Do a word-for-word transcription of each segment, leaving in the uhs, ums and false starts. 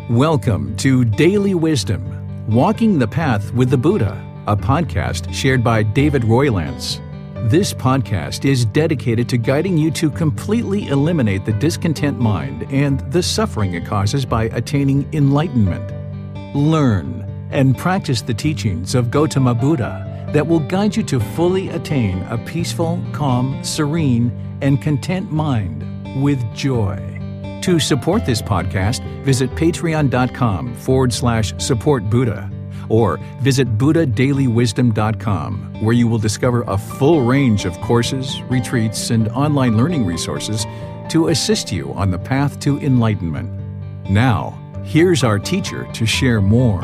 Welcome to Daily Wisdom, Walking the Path with the Buddha, a podcast shared by David Roylance. This podcast is dedicated to guiding you to completely eliminate the discontent mind and the suffering it causes by attaining enlightenment. Learn and practice the teachings of Gautama Buddha that will guide you to fully attain a peaceful, calm, serene, and content mind with joy. To support this podcast, visit patreon.com forward slash support Buddha or visit buddha daily wisdom dot com, where you will discover a full range of courses, retreats, and online learning resources to assist you on the path to enlightenment. Now, here's our teacher to share more.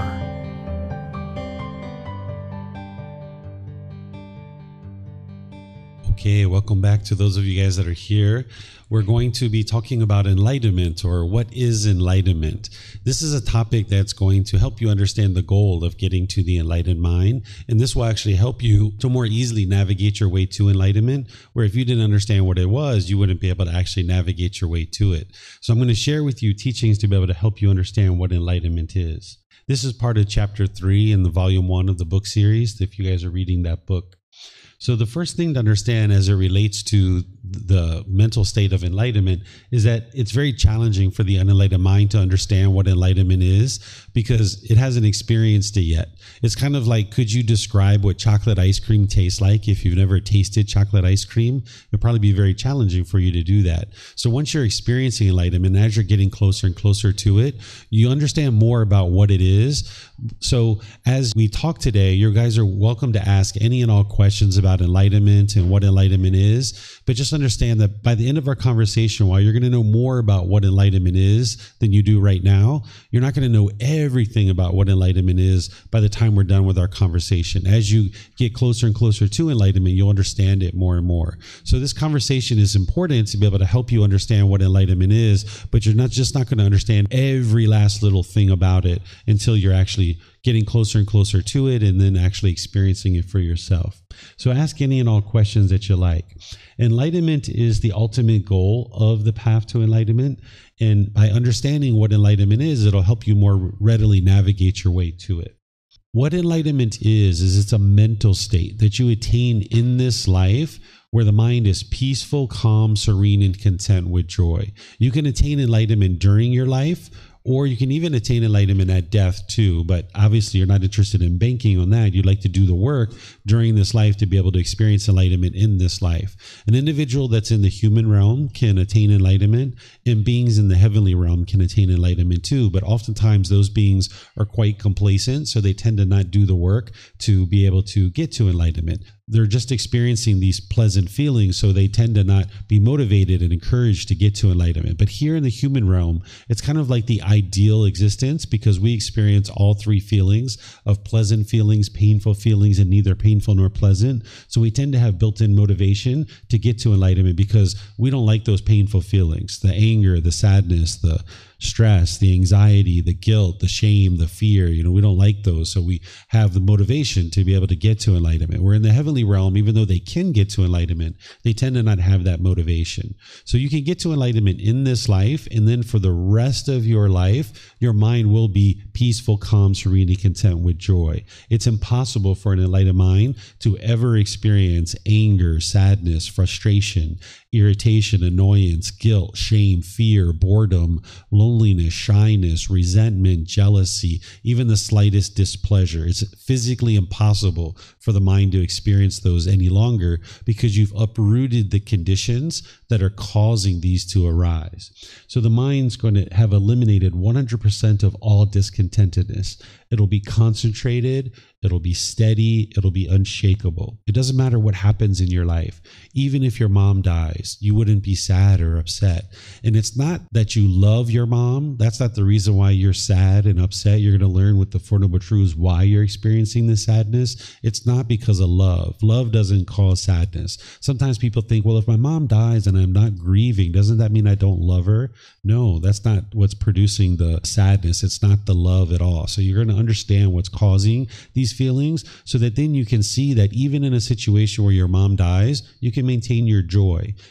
Okay, welcome back to those of you guys that are here. We're going to be talking about enlightenment, or what is enlightenment. This is a topic that's going to help you understand the goal of getting to the enlightened mind. And this will actually help you to more easily navigate your way to enlightenment, where if you didn't understand what it was, you wouldn't be able to actually navigate your way to it. So I'm going to share with you teachings to be able to help you understand what enlightenment is. This is part of chapter three in the volume one of the book series, if you guys are reading that book. So the first thing to understand as it relates to the mental state of enlightenment is that it's very challenging for the unenlightened mind to understand what enlightenment is because it hasn't experienced it yet. It's kind of like, could you describe what chocolate ice cream tastes like if you've never tasted chocolate ice cream? It'd probably be very challenging for you to do that. So once you're experiencing enlightenment, as you're getting closer and closer to it, you understand more about what it is. So as we talk today, you guys are welcome to ask any and all questions about enlightenment and what enlightenment is, but just understand that by the end of our conversation, while you're going to know more about what enlightenment is than you do right now, you're not going to know everything about what enlightenment is by the time we're done with our conversation. As you get closer and closer to enlightenment, you'll understand it more and more. So this conversation is important to be able to help you understand what enlightenment is, but you're not just not going to understand every last little thing about it until you're actually getting closer and closer to it and then actually experiencing it for yourself. So ask any and all questions that you like. Enlightenment is the ultimate goal of the path to enlightenment. And by understanding what enlightenment is, it'll help you more readily navigate your way to it. What enlightenment is, is it's a mental state that you attain in this life where the mind is peaceful, calm, serene, and content with joy. You can attain enlightenment during your life, or you can even attain enlightenment at death too. But obviously you're not interested in banking on that. You'd like to do the work during this life to be able to experience enlightenment in this life. An individual that's in the human realm can attain enlightenment, and beings in the heavenly realm can attain enlightenment too. But oftentimes those beings are quite complacent, so they tend to not do the work to be able to get to enlightenment. They're just experiencing these pleasant feelings, so they tend to not be motivated and encouraged to get to enlightenment. But here in the human realm, it's kind of like the ideal existence because we experience all three feelings of pleasant feelings, painful feelings, and neither painful nor pleasant. So we tend to have built-in motivation to get to enlightenment because we don't like those painful feelings, the anger, the sadness, the stress, the anxiety, the guilt, the shame, the fear. You know, we don't like those. So we have the motivation to be able to get to enlightenment. We're in the heavenly realm, even though they can get to enlightenment, they tend to not have that motivation. So you can get to enlightenment in this life, and then for the rest of your life, your mind will be peaceful, calm, serene, and content with joy. It's impossible for an enlightened mind to ever experience anger, sadness, frustration, irritation, annoyance, guilt, shame, fear, boredom, loneliness, shyness, resentment, jealousy, even the slightest displeasure. It's physically impossible for the mind to experience those any longer because you've uprooted the conditions that are causing these to arise. So the mind's going to have eliminated one hundred percent of all discontentedness. It'll be concentrated, it'll be steady, it'll be unshakable. It doesn't matter what happens in your life. Even if your mom dies, you wouldn't be sad or upset. And it's not that you love your mom. That's not the reason why you're sad and upset. You're going to learn with the Four Noble Truths why you're experiencing this sadness. It's not because of love. Love doesn't cause sadness. Sometimes people think, well, if my mom dies and I'm not grieving, doesn't that mean I don't love her? No, that's not what's producing the sadness. It's not the love at all. So you're going to understand what's causing these feelings so that then you can see that even in a situation where your mom dies, you can maintain your joy.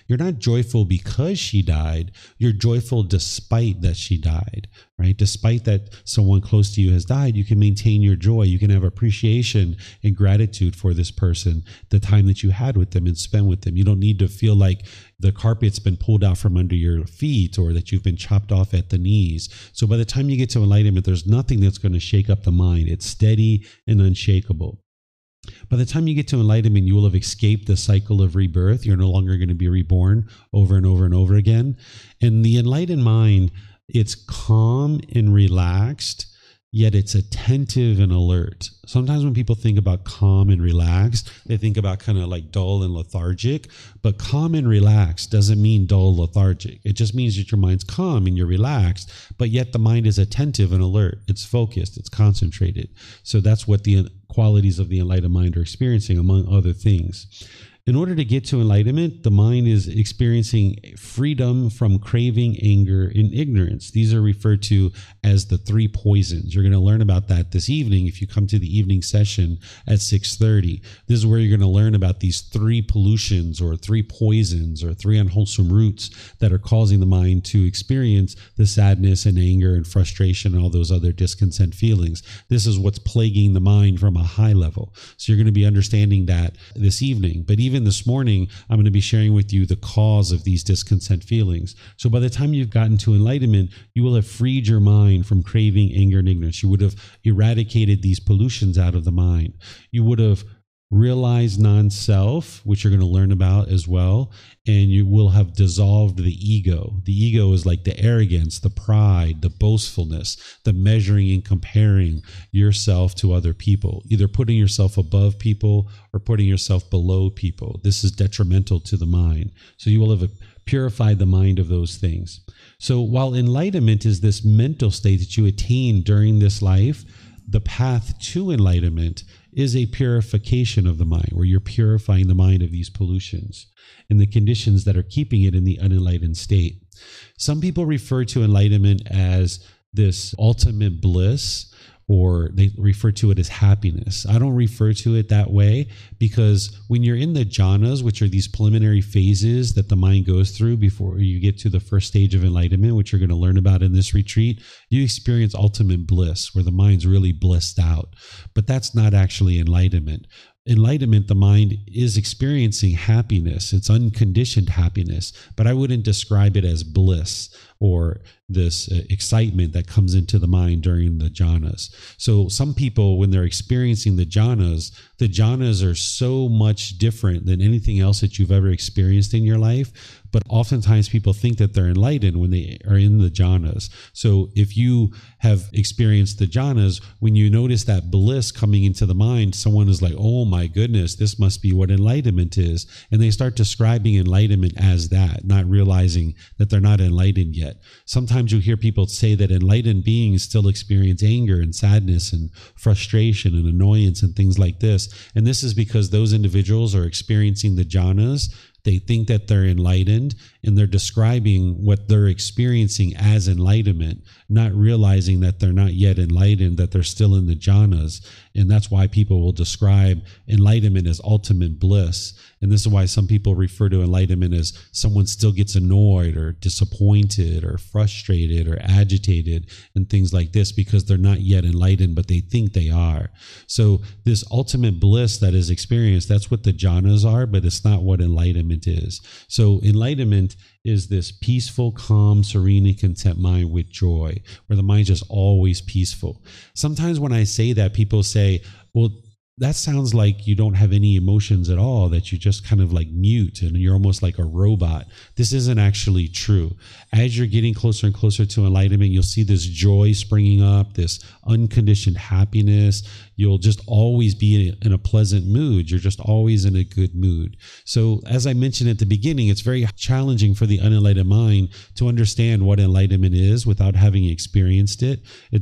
You're not joyful because she died. You're joyful despite that she died, right? Despite that someone close to you has died, you can maintain your joy. You can have appreciation and gratitude for this person, the time that you had with them and spent with them. You don't need to feel like the carpet's been pulled out from under your feet or that you've been chopped off at the knees. So by the time you get to enlightenment, there's nothing that's going to shake up the mind. It's steady and unshakable. By the time you get to enlightenment, you will have escaped the cycle of rebirth. You're no longer going to be reborn over and over and over again. And the enlightened mind, it's calm and relaxed, yet it's attentive and alert. Sometimes when people think about calm and relaxed, they think about kind of like dull and lethargic, but calm and relaxed doesn't mean dull, lethargic. It just means that your mind's calm and you're relaxed, but yet the mind is attentive and alert. It's focused, it's concentrated. So that's what the qualities of the enlightened mind are experiencing, among other things. In order to get to enlightenment, the mind is experiencing freedom from craving, anger, and ignorance. These are referred to as the three poisons. You're going to learn about that this evening if you come to the evening session at six thirty. This is where you're going to learn about these three pollutions or three poisons or three unwholesome roots that are causing the mind to experience the sadness and anger and frustration and all those other discontent feelings. This is what's plaguing the mind from a high level. So you're going to be understanding that this evening. But even Even this morning, I'm going to be sharing with you the cause of these discontent feelings. So by the time you've gotten to enlightenment, you will have freed your mind from craving, anger, and ignorance. You would have eradicated these pollutions out of the mind. You would have realized non-self, which you're going to learn about as well, and you will have dissolved the ego. The ego is like the arrogance, the pride, the boastfulness, the measuring and comparing yourself to other people, either putting yourself above people or putting yourself below people. This is detrimental to the mind. So you will have purified the mind of those things. So while enlightenment is this mental state that you attain during this life, the path to enlightenment is a purification of the mind, where you're purifying the mind of these pollutions and the conditions that are keeping it in the unenlightened state. Some people refer to enlightenment as this ultimate bliss, or they refer to it as happiness. I don't refer to it that way because when you're in the jhanas, which are these preliminary phases that the mind goes through before you get to the first stage of enlightenment, which you're going to learn about in this retreat, you experience ultimate bliss where the mind's really blissed out. But that's not actually enlightenment. Enlightenment, the mind is experiencing happiness. It's unconditioned happiness, but I wouldn't describe it as bliss or this uh, excitement that comes into the mind during the jhanas. So some people, when they're experiencing the jhanas, the jhanas are so much different than anything else that you've ever experienced in your life. But oftentimes people think that they're enlightened when they are in the jhanas. So if you have experienced the jhanas, when you notice that bliss coming into the mind, someone is like, oh my goodness, this must be what enlightenment is. And they start describing enlightenment as that, not realizing that they're not enlightened yet. Sometimes you hear people say that enlightened beings still experience anger and sadness and frustration and annoyance and things like this. And this is because those individuals are experiencing the jhanas. They think that they're enlightened and they're describing what they're experiencing as enlightenment, not realizing that they're not yet enlightened, that they're still in the jhanas. And that's why people will describe enlightenment as ultimate bliss. And this is why some people refer to enlightenment as someone still gets annoyed or disappointed or frustrated or agitated and things like this because they're not yet enlightened, but they think they are. So this ultimate bliss that is experienced, that's what the jhanas are, but it's not what enlightenment is. So enlightenment is this peaceful, calm, serene, and content mind with joy, where the mind's just always peaceful. Sometimes when I say that, people say, well, that sounds like you don't have any emotions at all, that you just kind of like mute and you're almost like a robot. This isn't actually true. As you're getting closer and closer to enlightenment, you'll see this joy springing up, this unconditioned happiness. You'll just always be in a pleasant mood. You're just always in a good mood. So as I mentioned at the beginning, it's very challenging for the unenlightened mind to understand what enlightenment is without having experienced it. It's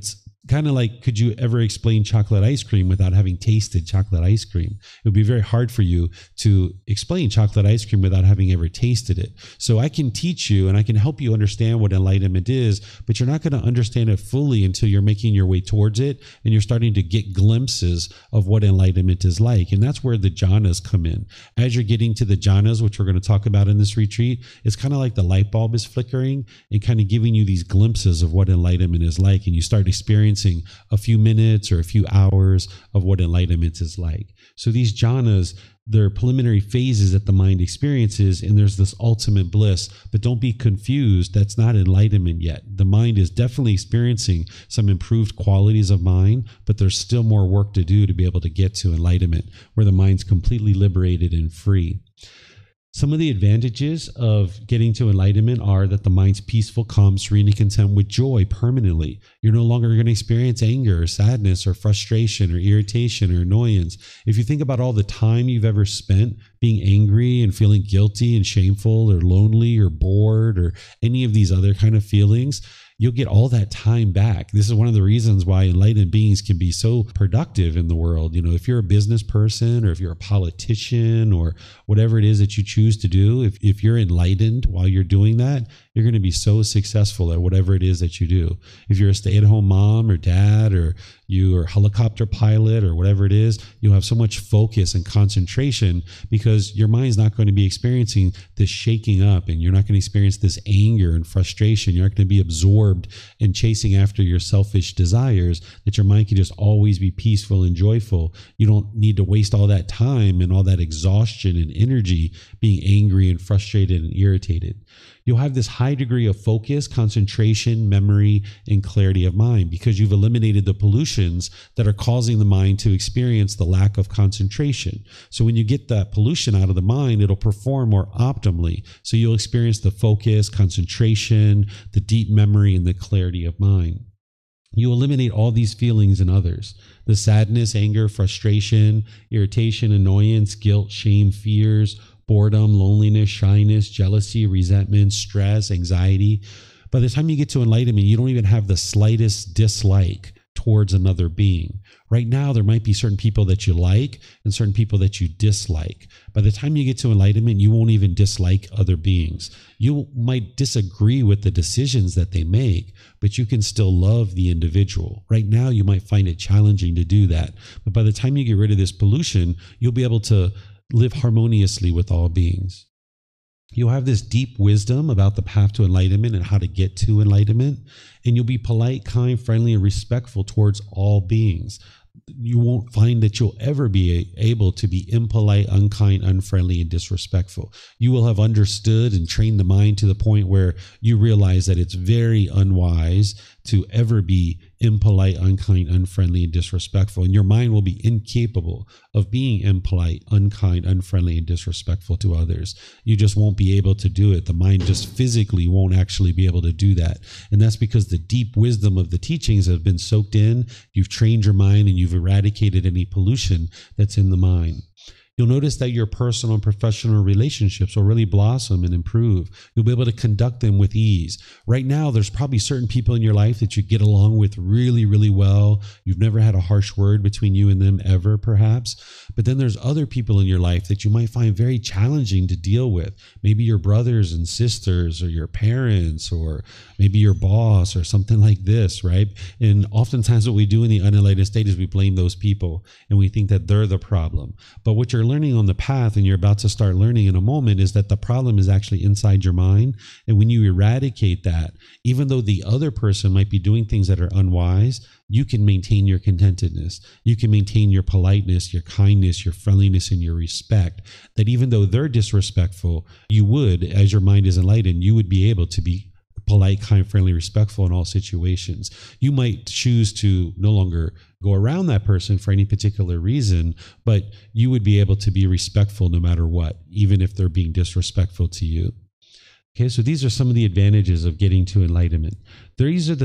kind of like, could you ever explain chocolate ice cream without having tasted chocolate ice cream? It would be very hard for you to explain chocolate ice cream without having ever tasted it. So I can teach you and I can help you understand what enlightenment is, but you're not going to understand it fully until you're making your way towards it and you're starting to get glimpses of what enlightenment is like. And that's where the jhanas come in. As you're getting to the jhanas, which we're going to talk about in this retreat, it's kind of like the light bulb is flickering and kind of giving you these glimpses of what enlightenment is like. And you start experiencing a few minutes or a few hours of what enlightenment is like. So these jhanas, they're preliminary phases that the mind experiences, and there's this ultimate bliss. But don't be confused, that's not enlightenment yet. The mind is definitely experiencing some improved qualities of mind, but there's still more work to do to be able to get to enlightenment, where the mind's completely liberated and free. Some of the advantages of getting to enlightenment are that the mind's peaceful, calm, serene, and content with joy permanently. You're no longer going to experience anger or sadness or frustration or irritation or annoyance. If you think about all the time you've ever spent being angry and feeling guilty and shameful or lonely or bored or any of these other kind of feelings, you'll get all that time back. This is one of the reasons why enlightened beings can be so productive in the world. You know, if you're a business person or if you're a politician or whatever it is that you choose to do, if, if you're enlightened while you're doing that, you're going to be so successful at whatever it is that you do. If you're a stay-at-home mom or dad, or you are a helicopter pilot or whatever it is, you'll have so much focus and concentration because your mind's not going to be experiencing this shaking up, and you're not going to experience this anger and frustration. You're not going to be absorbed in chasing after your selfish desires, that your mind can just always be peaceful and joyful. You don't need to waste all that time and all that exhaustion and energy being angry and frustrated and irritated. You'll have this high degree of focus, concentration, memory, and clarity of mind because you've eliminated the pollutions that are causing the mind to experience the lack of concentration. So when you get that pollution out of the mind, it'll perform more optimally. So you'll experience the focus, concentration, the deep memory, and the clarity of mind. You eliminate all these feelings in others: the sadness, anger, frustration, irritation, annoyance, guilt, shame, fears, boredom, loneliness, shyness, jealousy, resentment, stress, anxiety. By the time you get to enlightenment, you don't even have the slightest dislike towards another being. Right now, there might be certain people that you like and certain people that you dislike. By the time you get to enlightenment, you won't even dislike other beings. You might disagree with the decisions that they make, but you can still love the individual. Right now, you might find it challenging to do that. But by the time you get rid of this pollution, you'll be able to live harmoniously with all beings. You'll have this deep wisdom about the path to enlightenment and how to get to enlightenment, and you'll be polite, kind, friendly, and respectful towards all beings. You won't find that you'll ever be able to be impolite, unkind, unfriendly, and disrespectful. You will have understood and trained the mind to the point where you realize that it's very unwise to ever be impolite, unkind, unfriendly, and disrespectful. And your mind will be incapable of being impolite, unkind, unfriendly, and disrespectful to others. You just won't be able to do it. The mind just physically won't actually be able to do that. And that's because the deep wisdom of the teachings have been soaked in. You've trained your mind and you've eradicated any pollution that's in the mind. You'll notice that your personal and professional relationships will really blossom and improve. You'll be able to conduct them with ease. Right now, there's probably certain people in your life that you get along with really, really well. You've never had a harsh word between you and them ever, perhaps. But then there's other people in your life that you might find very challenging to deal with. Maybe your brothers and sisters, or your parents, or maybe your boss, or something like this, right? And oftentimes what we do in the unenlightened state is we blame those people and we think that they're the problem. But what you're learning on the path, and you're about to start learning in a moment, is that the problem is actually inside your mind. And when you eradicate that, even though the other person might be doing things that are unwise, you can maintain your contentedness. You can maintain your politeness, your kindness, your friendliness, and your respect. That even though they're disrespectful, you would, as your mind is enlightened, you would be able to be polite, kind, friendly, respectful in all situations. You might choose to no longer go around that person for any particular reason, but you would be able to be respectful no matter what, even if they're being disrespectful to you. Okay, so these are some of the advantages of getting to enlightenment. These are the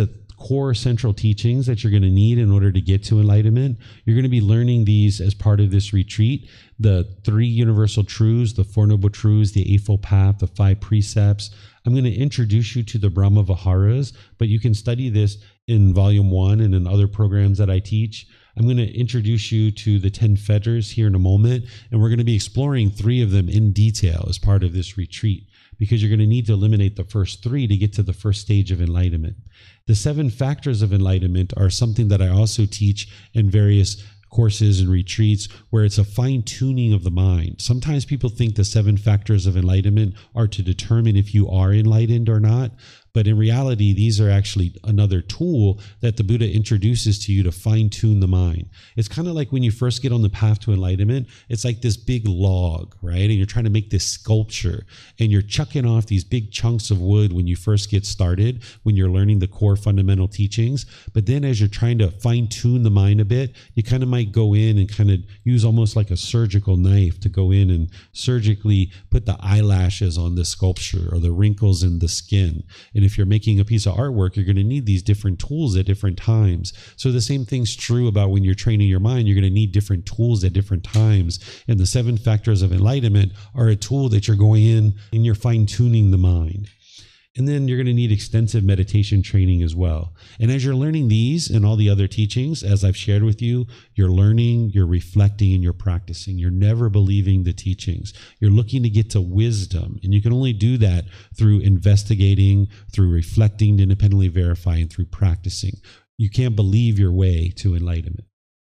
core central teachings that you're going to need in order to get to enlightenment. You're going to be learning these as part of this retreat. The three universal truths, the Four Noble Truths, the Eightfold Path, the five precepts. I'm going to introduce you to the Brahma Viharas, but you can study this in volume one and in other programs that I teach. I'm going to introduce you to the ten fetters here in a moment, and we're going to be exploring three of them in detail as part of this retreat, because you're going to need to eliminate the first three to get to the first stage of enlightenment. The seven factors of enlightenment are something that I also teach in various courses and retreats, where it's a fine-tuning of the mind. Sometimes people think the seven factors of enlightenment are to determine if you are enlightened or not. But in reality, these are actually another tool that the Buddha introduces to you to fine-tune the mind. It's kind of like when you first get on the path to enlightenment, it's like this big log, right? And you're trying to make this sculpture, and you're chucking off these big chunks of wood when you first get started, when you're learning the core fundamental teachings. But then as you're trying to fine-tune the mind a bit, you kind of might go in and kind of use almost like a surgical knife to go in and surgically put the eyelashes on the sculpture or the wrinkles in the skin. And if you're making a piece of artwork, you're going to need these different tools at different times. So the same thing's true about when you're training your mind. You're going to need different tools at different times. And the seven factors of enlightenment are a tool that you're going in and you're fine-tuning the mind. And then you're going to need extensive meditation training as well. And as you're learning these and all the other teachings, as I've shared with you, you're learning, you're reflecting, and you're practicing. You're never believing the teachings. You're looking to get to wisdom. And you can only do that through investigating, through reflecting, independently verifying, through practicing. You can't believe your way to enlightenment.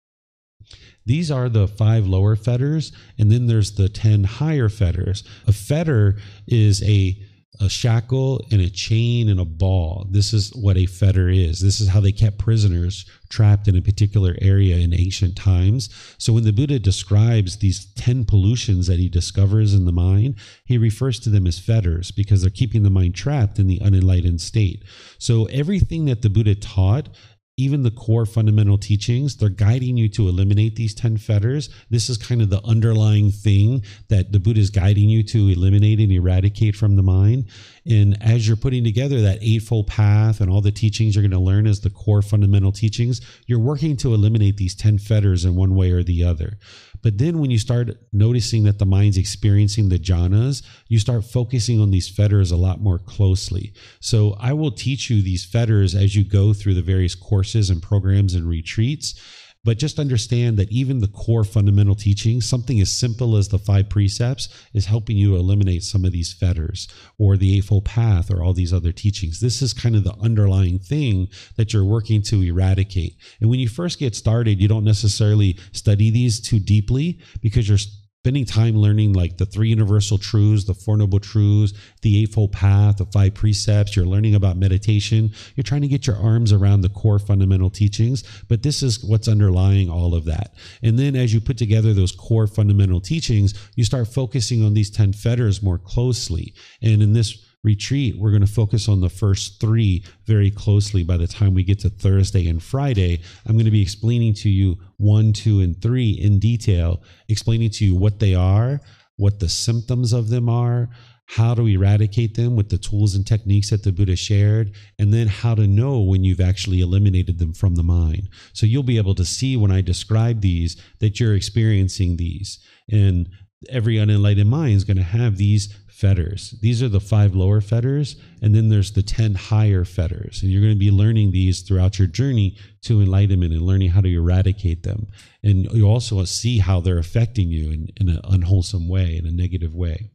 These are the five lower fetters, and then there's the ten higher fetters. A fetter is a a shackle and a chain and a ball. This is what a fetter is. This is how they kept prisoners trapped in a particular area in ancient times. So when the Buddha describes these ten pollutions that he discovers in the mind, he refers to them as fetters because they're keeping the mind trapped in the unenlightened state. So everything that the Buddha taught, even the core fundamental teachings, they're guiding you to eliminate these ten fetters. This is kind of the underlying thing that the Buddha is guiding you to eliminate and eradicate from the mind. And as you're putting together that Eightfold Path and all the teachings you're going to learn as the core fundamental teachings, you're working to eliminate these ten fetters in one way or the other. But then when you start noticing that the mind's experiencing the jhanas, you start focusing on these fetters a lot more closely. So I will teach you these fetters as you go through the various courses and programs and retreats. But just understand that even the core fundamental teachings, something as simple as the five precepts, is helping you eliminate some of these fetters, or the Eightfold Path, or all these other teachings. This is kind of the underlying thing that you're working to eradicate. And when you first get started, you don't necessarily study these too deeply because you're spending time learning like the three universal truths, the Four Noble Truths, the Eightfold Path, the five precepts. You're learning about meditation. You're trying to get your arms around the core fundamental teachings, but this is what's underlying all of that. And then as you put together those core fundamental teachings, you start focusing on these ten fetters more closely. And in this retreat, we're going to focus on the first three very closely. By the time we get to Thursday and Friday, I'm going to be explaining to you one, two, and three in detail, explaining to you what they are, what the symptoms of them are, how to eradicate them with the tools and techniques that the Buddha shared, and then how to know when you've actually eliminated them from the mind. So you'll be able to see when I describe these that you're experiencing these. And every unenlightened mind is going to have these fetters. These are the five lower fetters, and then there's the ten higher fetters. And you're going to be learning these throughout your journey to enlightenment and learning how to eradicate them. And you also see how they're affecting you in, in an unwholesome way, in a negative way.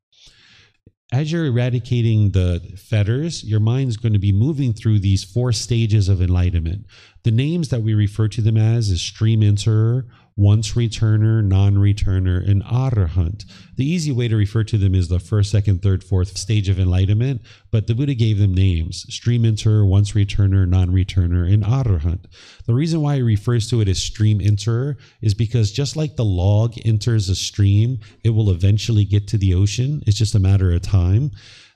As you're eradicating the fetters, your mind's going to be moving through these four stages of enlightenment. The names that we refer to them as is stream enterer, once returner, non-returner, and arahant. The easy way to refer to them is the first, second, third, fourth stage of enlightenment, but the Buddha gave them names: stream enterer, once returner, non-returner, and arahant. The reason why he refers to it as stream enterer is because just like the log enters a stream, it will eventually get to the ocean. It's just a matter of time.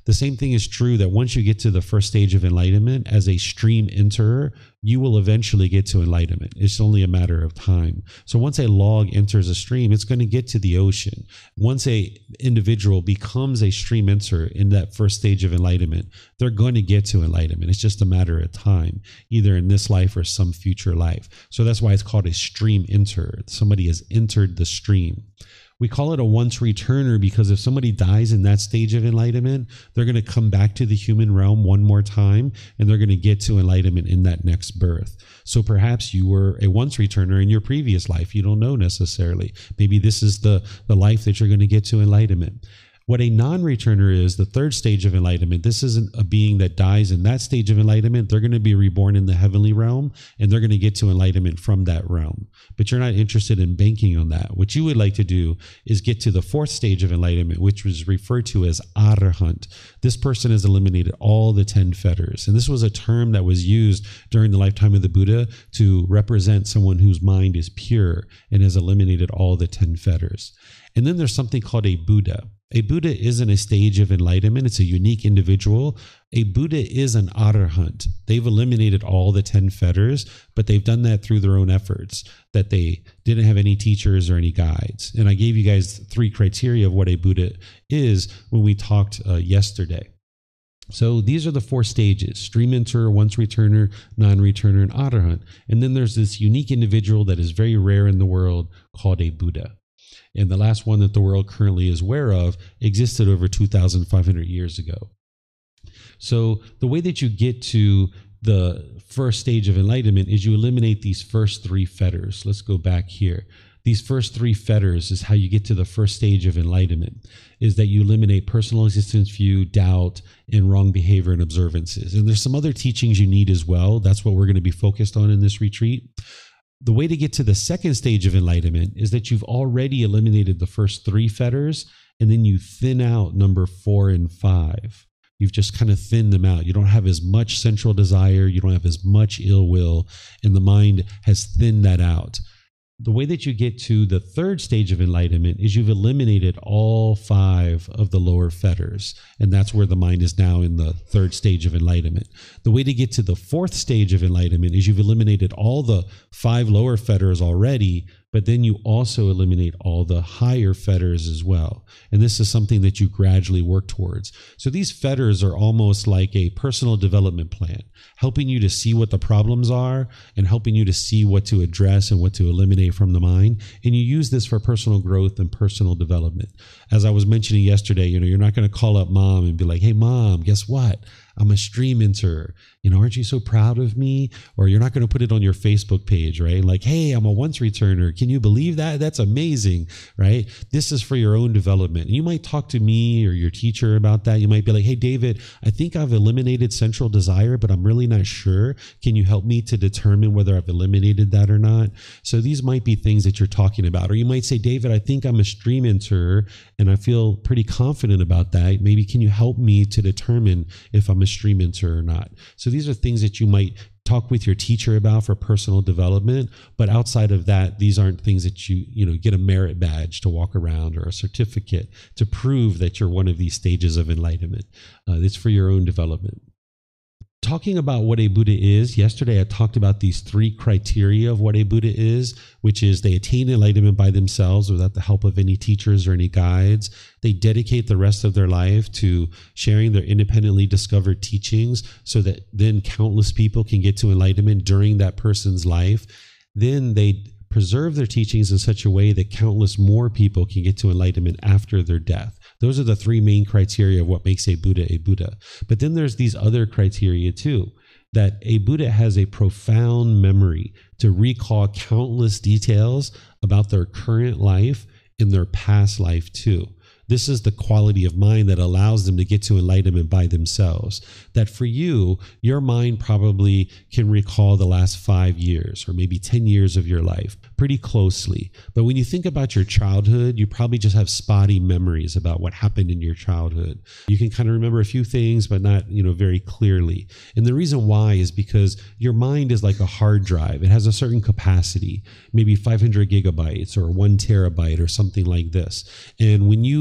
The same thing is true that once you get to the first stage of enlightenment, as a stream enterer, you will eventually get to enlightenment. It's only a matter of time. So once a log enters a stream, it's going to get to the ocean. Once a individual becomes a stream enterer in that first stage of enlightenment, they're going to get to enlightenment. It's just a matter of time, either in this life or some future life. So that's why it's called a stream enterer. Somebody has entered the stream. We call it a once returner because if somebody dies in that stage of enlightenment, they're going to come back to the human realm one more time, and they're going to get to enlightenment in that next birth. So perhaps you were a once returner in your previous life. You don't know necessarily. Maybe this is the, the life that you're going to get to enlightenment. What a non-returner is, the third stage of enlightenment, this isn't a being that dies in that stage of enlightenment. They're going to be reborn in the heavenly realm, and they're going to get to enlightenment from that realm. But you're not interested in banking on that. What you would like to do is get to the fourth stage of enlightenment, which was referred to as Arahant. This person has eliminated all the ten fetters. And this was a term that was used during the lifetime of the Buddha to represent someone whose mind is pure and has eliminated all the ten fetters. And then there's something called a Buddha. A Buddha isn't a stage of enlightenment. It's a unique individual. A Buddha is an Arahant. They've eliminated all the ten fetters, but they've done that through their own efforts, that they didn't have any teachers or any guides. And I gave you guys three criteria of what a Buddha is when we talked uh, yesterday. So these are the four stages: stream enterer, once returner, non-returner, and Arahant. And then there's this unique individual that is very rare in the world called a Buddha. And the last one that the world currently is aware of existed over two thousand five hundred years ago. So the way that you get to the first stage of enlightenment is you eliminate these first three fetters. Let's go back here. These first three fetters is how you get to the first stage of enlightenment, is that you eliminate personal existence view, doubt, and wrong behavior and observances. And there's some other teachings you need as well. That's what we're going to be focused on in this retreat. The way to get to the second stage of enlightenment is that you've already eliminated the first three fetters, and then you thin out number four and five. You've just kind of thinned them out. You don't have as much sensual desire. You don't have as much ill will, and the mind has thinned that out. The way that you get to the third stage of enlightenment is you've eliminated all five of the lower fetters, and that's where the mind is now in the third stage of enlightenment. The way to get to the fourth stage of enlightenment is you've eliminated all the five lower fetters already, but then you also eliminate all the higher fetters as well. And this is something that you gradually work towards. So these fetters are almost like a personal development plan, helping you to see what the problems are and helping you to see what to address and what to eliminate from the mind. And you use this for personal growth and personal development. As I was mentioning yesterday, you know, you're not going to call up mom and be like, hey, mom, guess what? I'm a stream enterer. You know, aren't you so proud of me? Or you're not going to put it on your Facebook page, right? Like, hey, I'm a once returner. Can you believe that? That's amazing, right? This is for your own development. And you might talk to me or your teacher about that. You might be like, hey, David, I think I've eliminated sensual desire, but I'm really not sure. Can you help me to determine whether I've eliminated that or not? So these might be things that you're talking about. Or you might say, David, I think I'm a stream enterer and I feel pretty confident about that. Maybe can you help me to determine if I'm a stream enterer or not? So these are things that you might talk with your teacher about for personal development, but outside of that, these aren't things that you, you know, get a merit badge to walk around or a certificate to prove that you're one of these stages of enlightenment. Uh, it's for your own development. Talking about what a Buddha is, yesterday I talked about these three criteria of what a Buddha is, which is they attain enlightenment by themselves without the help of any teachers or any guides. They dedicate the rest of their life to sharing their independently discovered teachings so that then countless people can get to enlightenment during that person's life. Then they preserve their teachings in such a way that countless more people can get to enlightenment after their death. Those are the three main criteria of what makes a Buddha a Buddha. But then there's these other criteria too, that a Buddha has a profound memory to recall countless details about their current life and their past life too. This is the quality of mind that allows them to get to enlightenment by themselves. That for you, your mind probably can recall the last five years or maybe ten years of your life pretty closely. But when you think about your childhood, you probably just have spotty memories about what happened in your childhood. You can kind of remember a few things, but not, you know, very clearly. And the reason why is because your mind is like a hard drive. It has a certain capacity, maybe five hundred gigabytes or one terabyte or something like this. And when you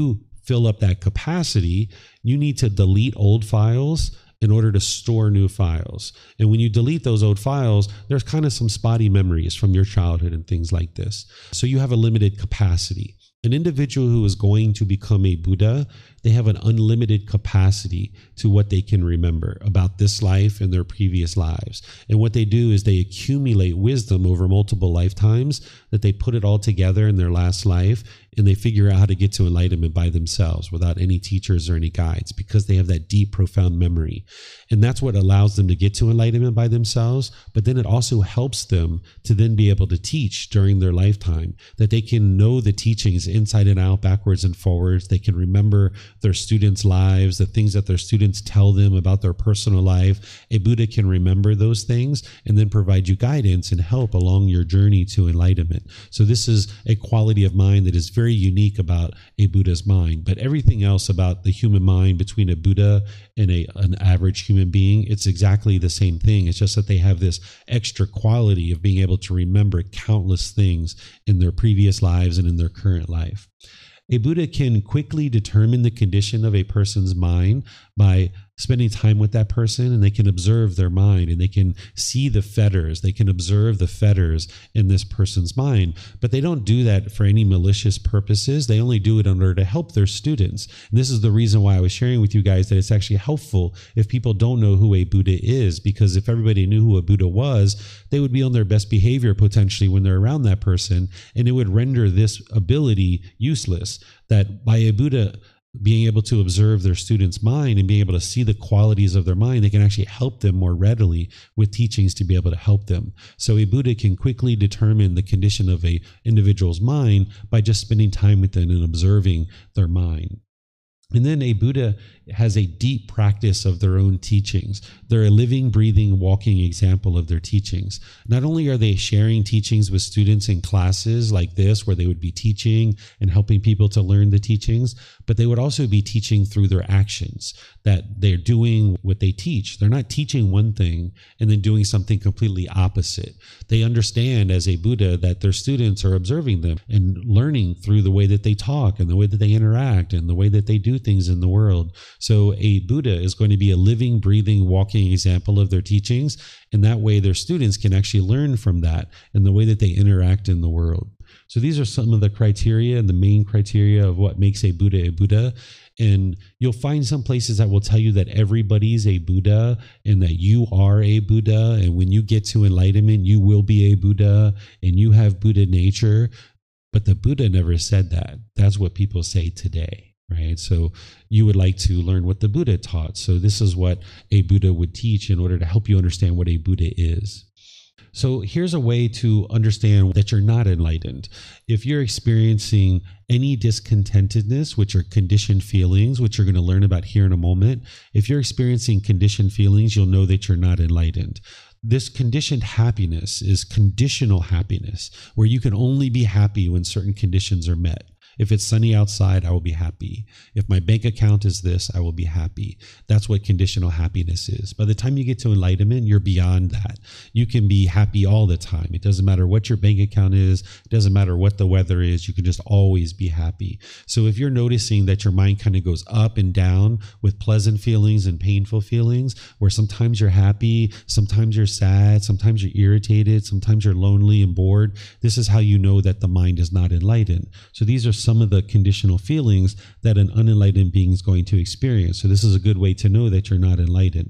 fill up that capacity, you need to delete old files in order to store new files. And when you delete those old files, there's kind of some spotty memories from your childhood and things like this. So you have a limited capacity. An individual who is going to become a Buddha, they have an unlimited capacity to what they can remember about this life and their previous lives. And what they do is they accumulate wisdom over multiple lifetimes, that they put it all together in their last life, and they figure out how to get to enlightenment by themselves without any teachers or any guides, because they have that deep, profound memory. And that's what allows them to get to enlightenment by themselves. But then it also helps them to then be able to teach during their lifetime, that they can know the teachings inside and out, backwards and forwards. They can remember their students' lives, the things that their students tell them about their personal life. A Buddha can remember those things and then provide you guidance and help along your journey to enlightenment. So this is a quality of mind that is very unique about a Buddha's mind. But everything else about the human mind between a Buddha and a, an average human being, it's exactly the same thing. It's just that they have this extra quality of being able to remember countless things in their previous lives and in their current life. A Buddha can quickly determine the condition of a person's mind by spending time with that person, and they can observe their mind, and they can see the fetters. They can observe the fetters in this person's mind, but they don't do that for any malicious purposes. They only do it in order to help their students. And this is the reason why I was sharing with you guys that it's actually helpful if people don't know who a Buddha is, because if everybody knew who a Buddha was, they would be on their best behavior potentially when they're around that person, and it would render this ability useless. That by a Buddha being able to observe their students' mind and being able to see the qualities of their mind, they can actually help them more readily with teachings to be able to help them. So a Buddha can quickly determine the condition of a individual's mind by just spending time with them and observing their mind. And then a Buddha has a deep practice of their own teachings. They're a living, breathing, walking example of their teachings. Not only are they sharing teachings with students in classes like this, where they would be teaching and helping people to learn the teachings, but they would also be teaching through their actions, that they're doing what they teach. They're not teaching one thing and then doing something completely opposite. They understand as a Buddha that their students are observing them and learning through the way that they talk and the way that they interact and the way that they do things in the world. So a Buddha is going to be a living, breathing, walking example of their teachings. And that way their students can actually learn from that and the way that they interact in the world. So these are some of the criteria and the main criteria of what makes a Buddha a Buddha. And you'll find some places that will tell you that everybody's a Buddha and that you are a Buddha. And when you get to enlightenment, you will be a Buddha and you have Buddha nature. But the Buddha never said that. That's what people say today. Right? So you would like to learn what the Buddha taught. So this is what a Buddha would teach in order to help you understand what a Buddha is. So here's a way to understand that you're not enlightened. If you're experiencing any discontentedness, which are conditioned feelings, which you're going to learn about here in a moment, if you're experiencing conditioned feelings, you'll know that you're not enlightened. This conditioned happiness is conditional happiness, where you can only be happy when certain conditions are met. If it's sunny outside, I will be happy. If my bank account is this, I will be happy. That's what conditional happiness is. By the time you get to enlightenment, you're beyond that. You can be happy all the time. It doesn't matter what your bank account is. It doesn't matter what the weather is. You can just always be happy. So if you're noticing that your mind kind of goes up and down with pleasant feelings and painful feelings, where sometimes you're happy, sometimes you're sad, sometimes you're irritated, sometimes you're lonely and bored, this is how you know that the mind is not enlightened. So these are some of the conditional feelings that an unenlightened being is going to experience. So this is a good way to know that you're not enlightened.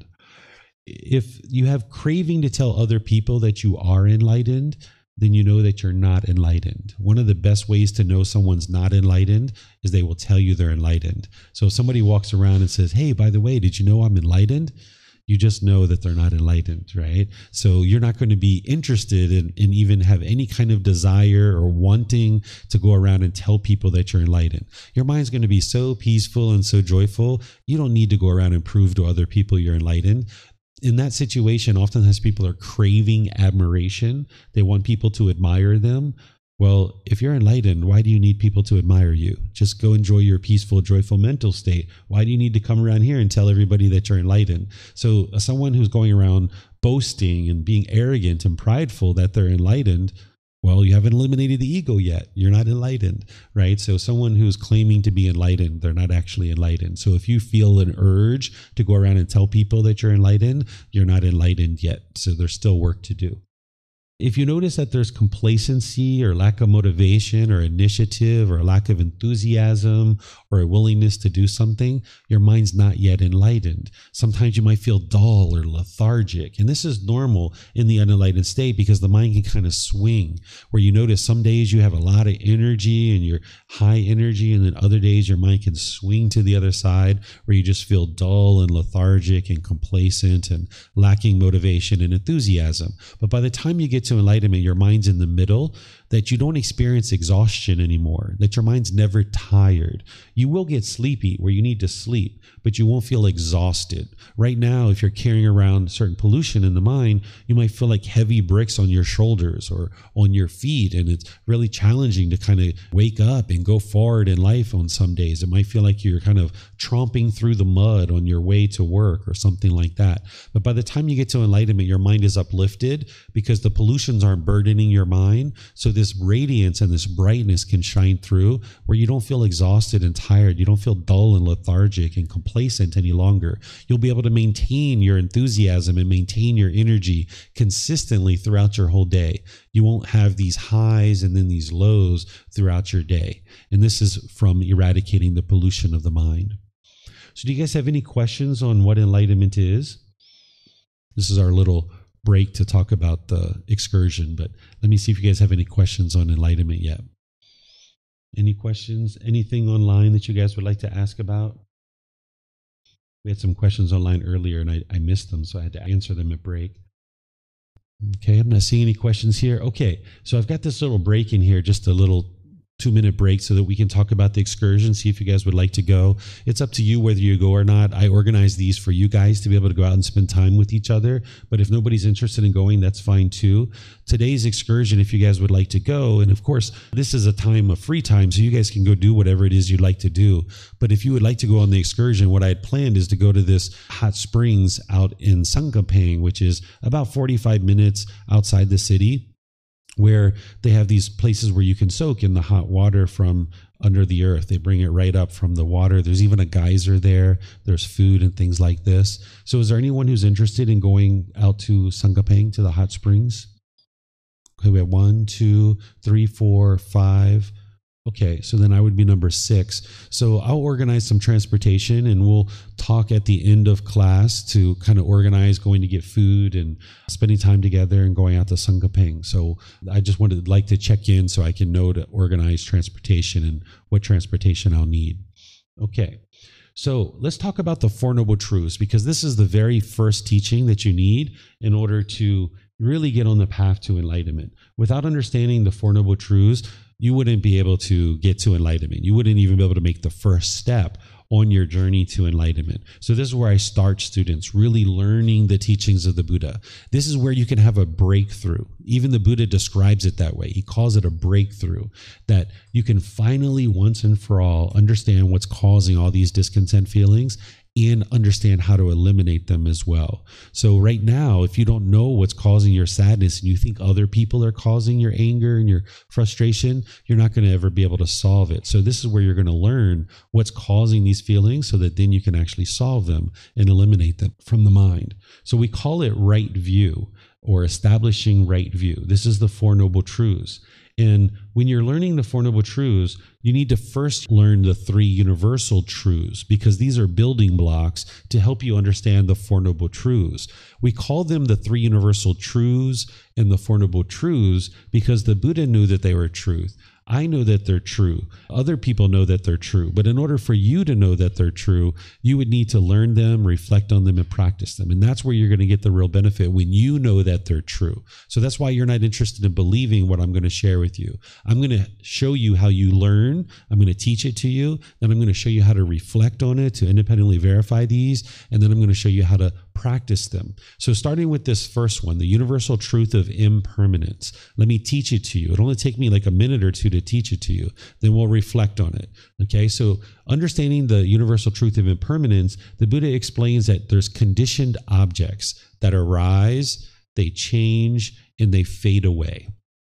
If you have craving to tell other people that you are enlightened, then you know that you're not enlightened. One of the best ways to know someone's not enlightened is they will tell you they're enlightened. So if somebody walks around and says, hey, by the way, did you know I'm enlightened? You just know that they're not enlightened, right? So you're not going to be interested in, in even have any kind of desire or wanting to go around and tell people that you're enlightened. Your mind's going to be so peaceful and so joyful. You don't need to go around and prove to other people you're enlightened. In that situation, oftentimes people are craving admiration. They want people to admire them. Well, if you're enlightened, why do you need people to admire you? Just go enjoy your peaceful, joyful mental state. Why do you need to come around here and tell everybody that you're enlightened? So uh, someone who's going around boasting and being arrogant and prideful that they're enlightened, Well, you haven't eliminated the ego yet. You're not enlightened, right? So someone who's claiming to be enlightened, they're not actually enlightened. So if you feel an urge to go around and tell people that you're enlightened, you're not enlightened yet. So there's still work to do. If you notice that there's complacency or lack of motivation or initiative or lack of enthusiasm or a willingness to do something, your mind's not yet enlightened. Sometimes you might feel dull or lethargic. And this is normal in the unenlightened state because the mind can kind of swing, where you notice some days you have a lot of energy and you're high energy, and then other days your mind can swing to the other side where you just feel dull and lethargic and complacent and lacking motivation and enthusiasm. But by the time you get to enlightenment, your mind's in the middle, that you don't experience exhaustion anymore, that your mind's never tired. You will get sleepy where you need to sleep, but you won't feel exhausted. Right now, if you're carrying around certain pollution in the mind, you might feel like heavy bricks on your shoulders or on your feet, and it's really challenging to kind of wake up and go forward in life on some days. It might feel like you're kind of tromping through the mud on your way to work or something like that. But by the time you get to enlightenment, your mind is uplifted because the pollutions aren't burdening your mind. So this radiance and this brightness can shine through where you don't feel exhausted and tired. You don't feel dull and lethargic and complacent any longer. You'll be able to maintain your enthusiasm and maintain your energy consistently throughout your whole day. You won't have these highs and then these lows throughout your day. And this is from eradicating the pollution of the mind. So do you guys have any questions on what enlightenment is? This is our little break to talk about the excursion, but let me see if you guys have any questions on enlightenment yet. Any questions? Anything online that you guys would like to ask about? We had some questions online earlier and I, I missed them, so I had to answer them at break. Okay, I'm not seeing any questions here. Okay, so I've got this little break in here, just a little two minute break so that we can talk about the excursion, see if you guys would like to go. It's up to you whether you go or not. I organize these for you guys to be able to go out and spend time with each other. But if nobody's interested in going, that's fine too. Today's excursion, if you guys would like to go, and of course, this is a time of free time, so you guys can go do whatever it is you'd like to do. But if you would like to go on the excursion, what I had planned is to go to this hot springs out in Sankapeng, which is about forty-five minutes outside the city, where they have these places where you can soak in the hot water from under the earth. They bring it right up from the water. There's even a geyser there. There's food and things like this. So is there anyone who's interested in going out to Sankapeng, to the hot springs? Okay, we have one, two, three, four, five. Okay, so then I would be number six. So I'll organize some transportation and we'll talk at the end of class to kind of organize going to get food and spending time together and going out to Sankapeng. So I just wanted like to check in so I can know to organize transportation and what transportation I'll need. Okay, so let's talk about the Four Noble Truths, because this is the very first teaching that you need in order to really get on the path to enlightenment. Without understanding the Four Noble Truths, you wouldn't be able to get to enlightenment. You wouldn't even be able to make the first step on your journey to enlightenment. So this is where I start students really learning the teachings of the Buddha. This is where you can have a breakthrough. Even the Buddha describes it that way. He calls it a breakthrough, that you can finally once and for all understand what's causing all these discontent feelings and understand how to eliminate them as well. So right now, if you don't know what's causing your sadness and you think other people are causing your anger and your frustration, you're not going to ever be able to solve it. So this is where you're going to learn what's causing these feelings so that then you can actually solve them and eliminate them from the mind. So we call it right view, or establishing right view. This is the Four Noble Truths. And when you're learning the Four Noble Truths, you need to first learn the three universal truths, because these are building blocks to help you understand the Four Noble Truths. We call them the three universal truths and the Four Noble Truths because the Buddha knew that they were truth. I know that they're true. Other people know that they're true. But in order for you to know that they're true, you would need to learn them, reflect on them, and practice them. And that's where you're going to get the real benefit, when you know that they're true. So that's why you're not interested in believing what I'm going to share with you. I'm going to show you how you learn. I'm going to teach it to you. Then I'm going to show you how to reflect on it, to independently verify these. And then I'm going to show you how to practice them. So starting with this first one, the universal truth of impermanence. Let me teach it to you. It'll only take me like a minute or two to teach it to you. Then we'll reflect on it. Okay, so understanding the universal truth of impermanence, the Buddha explains that there's conditioned objects that arise, they change, and they fade away.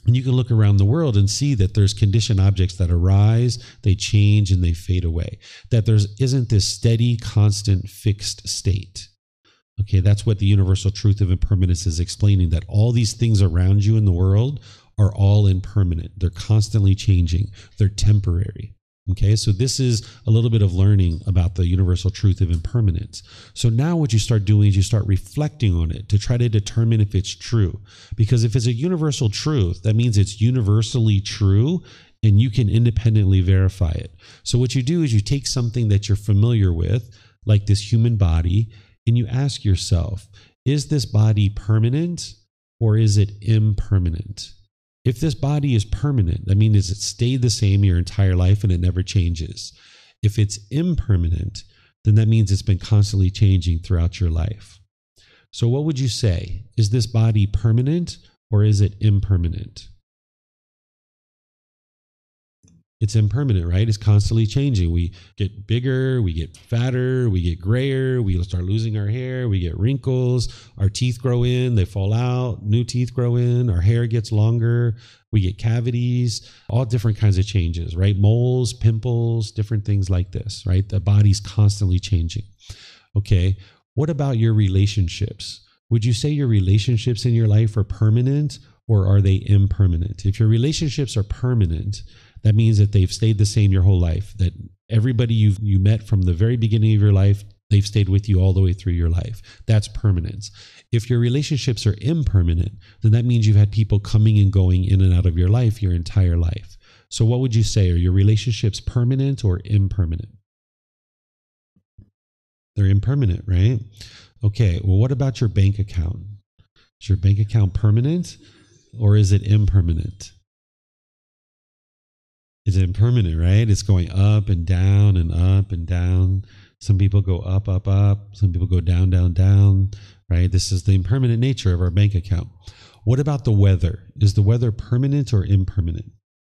And you can look around the world and see that there's conditioned objects that arise, they change, and they fade away. That there isn't this steady, constant, fixed state. Okay, that's what the universal truth of impermanence is explaining, that all these things around you in the world are all impermanent. They're constantly changing. They're temporary. Okay, so this is a little bit of learning about the universal truth of impermanence. So now what you start doing is you start reflecting on it to try to determine if it's true. Because if it's a universal truth, that means it's universally true and you can independently verify it. So what you do is you take something that you're familiar with, like this human body, and you ask yourself, is this body permanent or is it impermanent? If this body is permanent, that means it stayed the same your entire life and it never changes. If it's impermanent, then that means it's been constantly changing throughout your life. So what would you say? Is this body permanent or is it impermanent? It's impermanent, right? It's constantly changing. We get bigger, we get fatter, we get grayer, we start losing our hair, we get wrinkles, our teeth grow in, they fall out, new teeth grow in, our hair gets longer, we get cavities, all different kinds of changes, right? Moles, pimples, different things like this, right? The body's constantly changing. Okay, what about your relationships? Would you say your relationships in your life are permanent or are they impermanent? If your relationships are permanent, that means that they've stayed the same your whole life, that everybody you've you met from the very beginning of your life, they've stayed with you all the way through your life. That's permanence. If your relationships are impermanent, then that means you've had people coming and going in and out of your life your entire life. So what would you say? Are your relationships permanent or impermanent? They're impermanent, right? Okay, well, what about your bank account? Is your bank account permanent or is it impermanent? It's impermanent, right? It's going up and down and up and down. Some people go up, up, up. Some people go down, down, down, right? This is the impermanent nature of our bank account. What about the weather? Is the weather permanent or impermanent?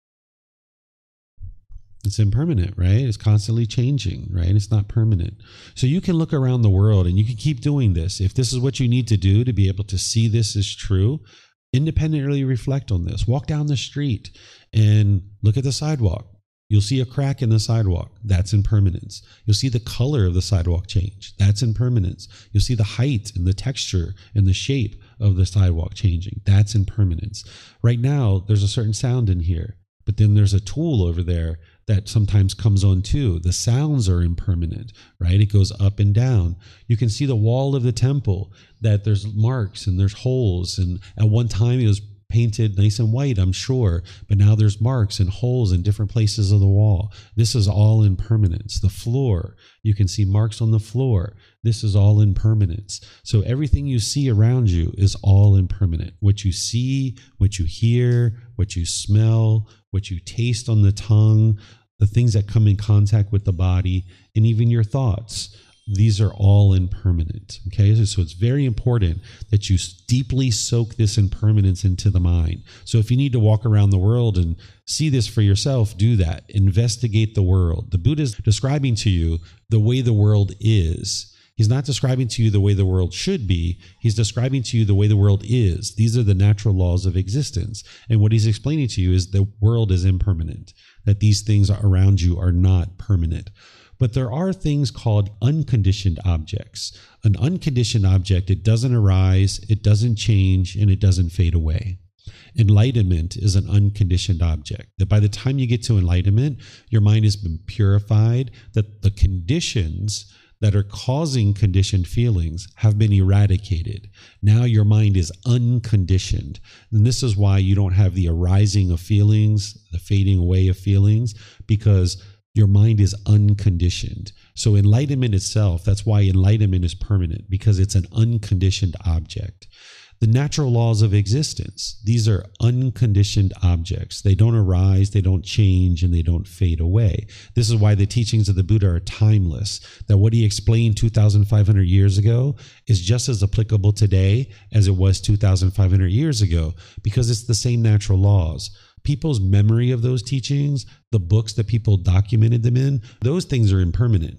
It's impermanent, right? It's constantly changing, right? It's not permanent. So you can look around the world and you can keep doing this. If this is what you need to do to be able to see this is true, independently reflect on this. Walk down the street and look at the sidewalk. You'll see a crack in the sidewalk. That's impermanence. You'll see the color of the sidewalk change. That's impermanence. You'll see the height and the texture and the shape of the sidewalk changing. That's impermanence. Right now, there's a certain sound in here, but then there's a tool over there that sometimes comes on too. The sounds are impermanent, right? It goes up and down. You can see the wall of the temple, that there's marks and there's holes. And at one time it was painted nice and white, I'm sure, but now there's marks and holes in different places of the wall. This is all impermanence. The floor, you can see marks on the floor. This is all impermanence. So everything you see around you is all impermanent. What you see, what you hear, what you smell, what you taste on the tongue, the things that come in contact with the body, and even your thoughts. These are all impermanent. Okay, so it's very important that you deeply soak this impermanence into the mind. So if you need to walk around the world and see this for yourself, do that. Investigate the world. The Buddha is describing to you the way the world is. He's not describing to you the way the world should be. He's describing to you the way the world is. These are the natural laws of existence. And what he's explaining to you is the world is impermanent, that these things around you are not permanent. But there are things called unconditioned objects. An unconditioned object, it doesn't arise, it doesn't change, and it doesn't fade away. Enlightenment is an unconditioned object. That by the time you get to enlightenment, your mind has been purified, that the conditions that are causing conditioned feelings have been eradicated. Now your mind is unconditioned. And this is why you don't have the arising of feelings, the fading away of feelings, because your mind is unconditioned. So enlightenment itself, that's why enlightenment is permanent, because it's an unconditioned object. The natural laws of existence, these are unconditioned objects. They don't arise, they don't change, and they don't fade away. This is why the teachings of the Buddha are timeless, that what he explained two thousand five hundred years ago is just as applicable today as it was two thousand five hundred years ago, because it's the same natural laws. People's memory of those teachings, the books that people documented them in, those things are impermanent.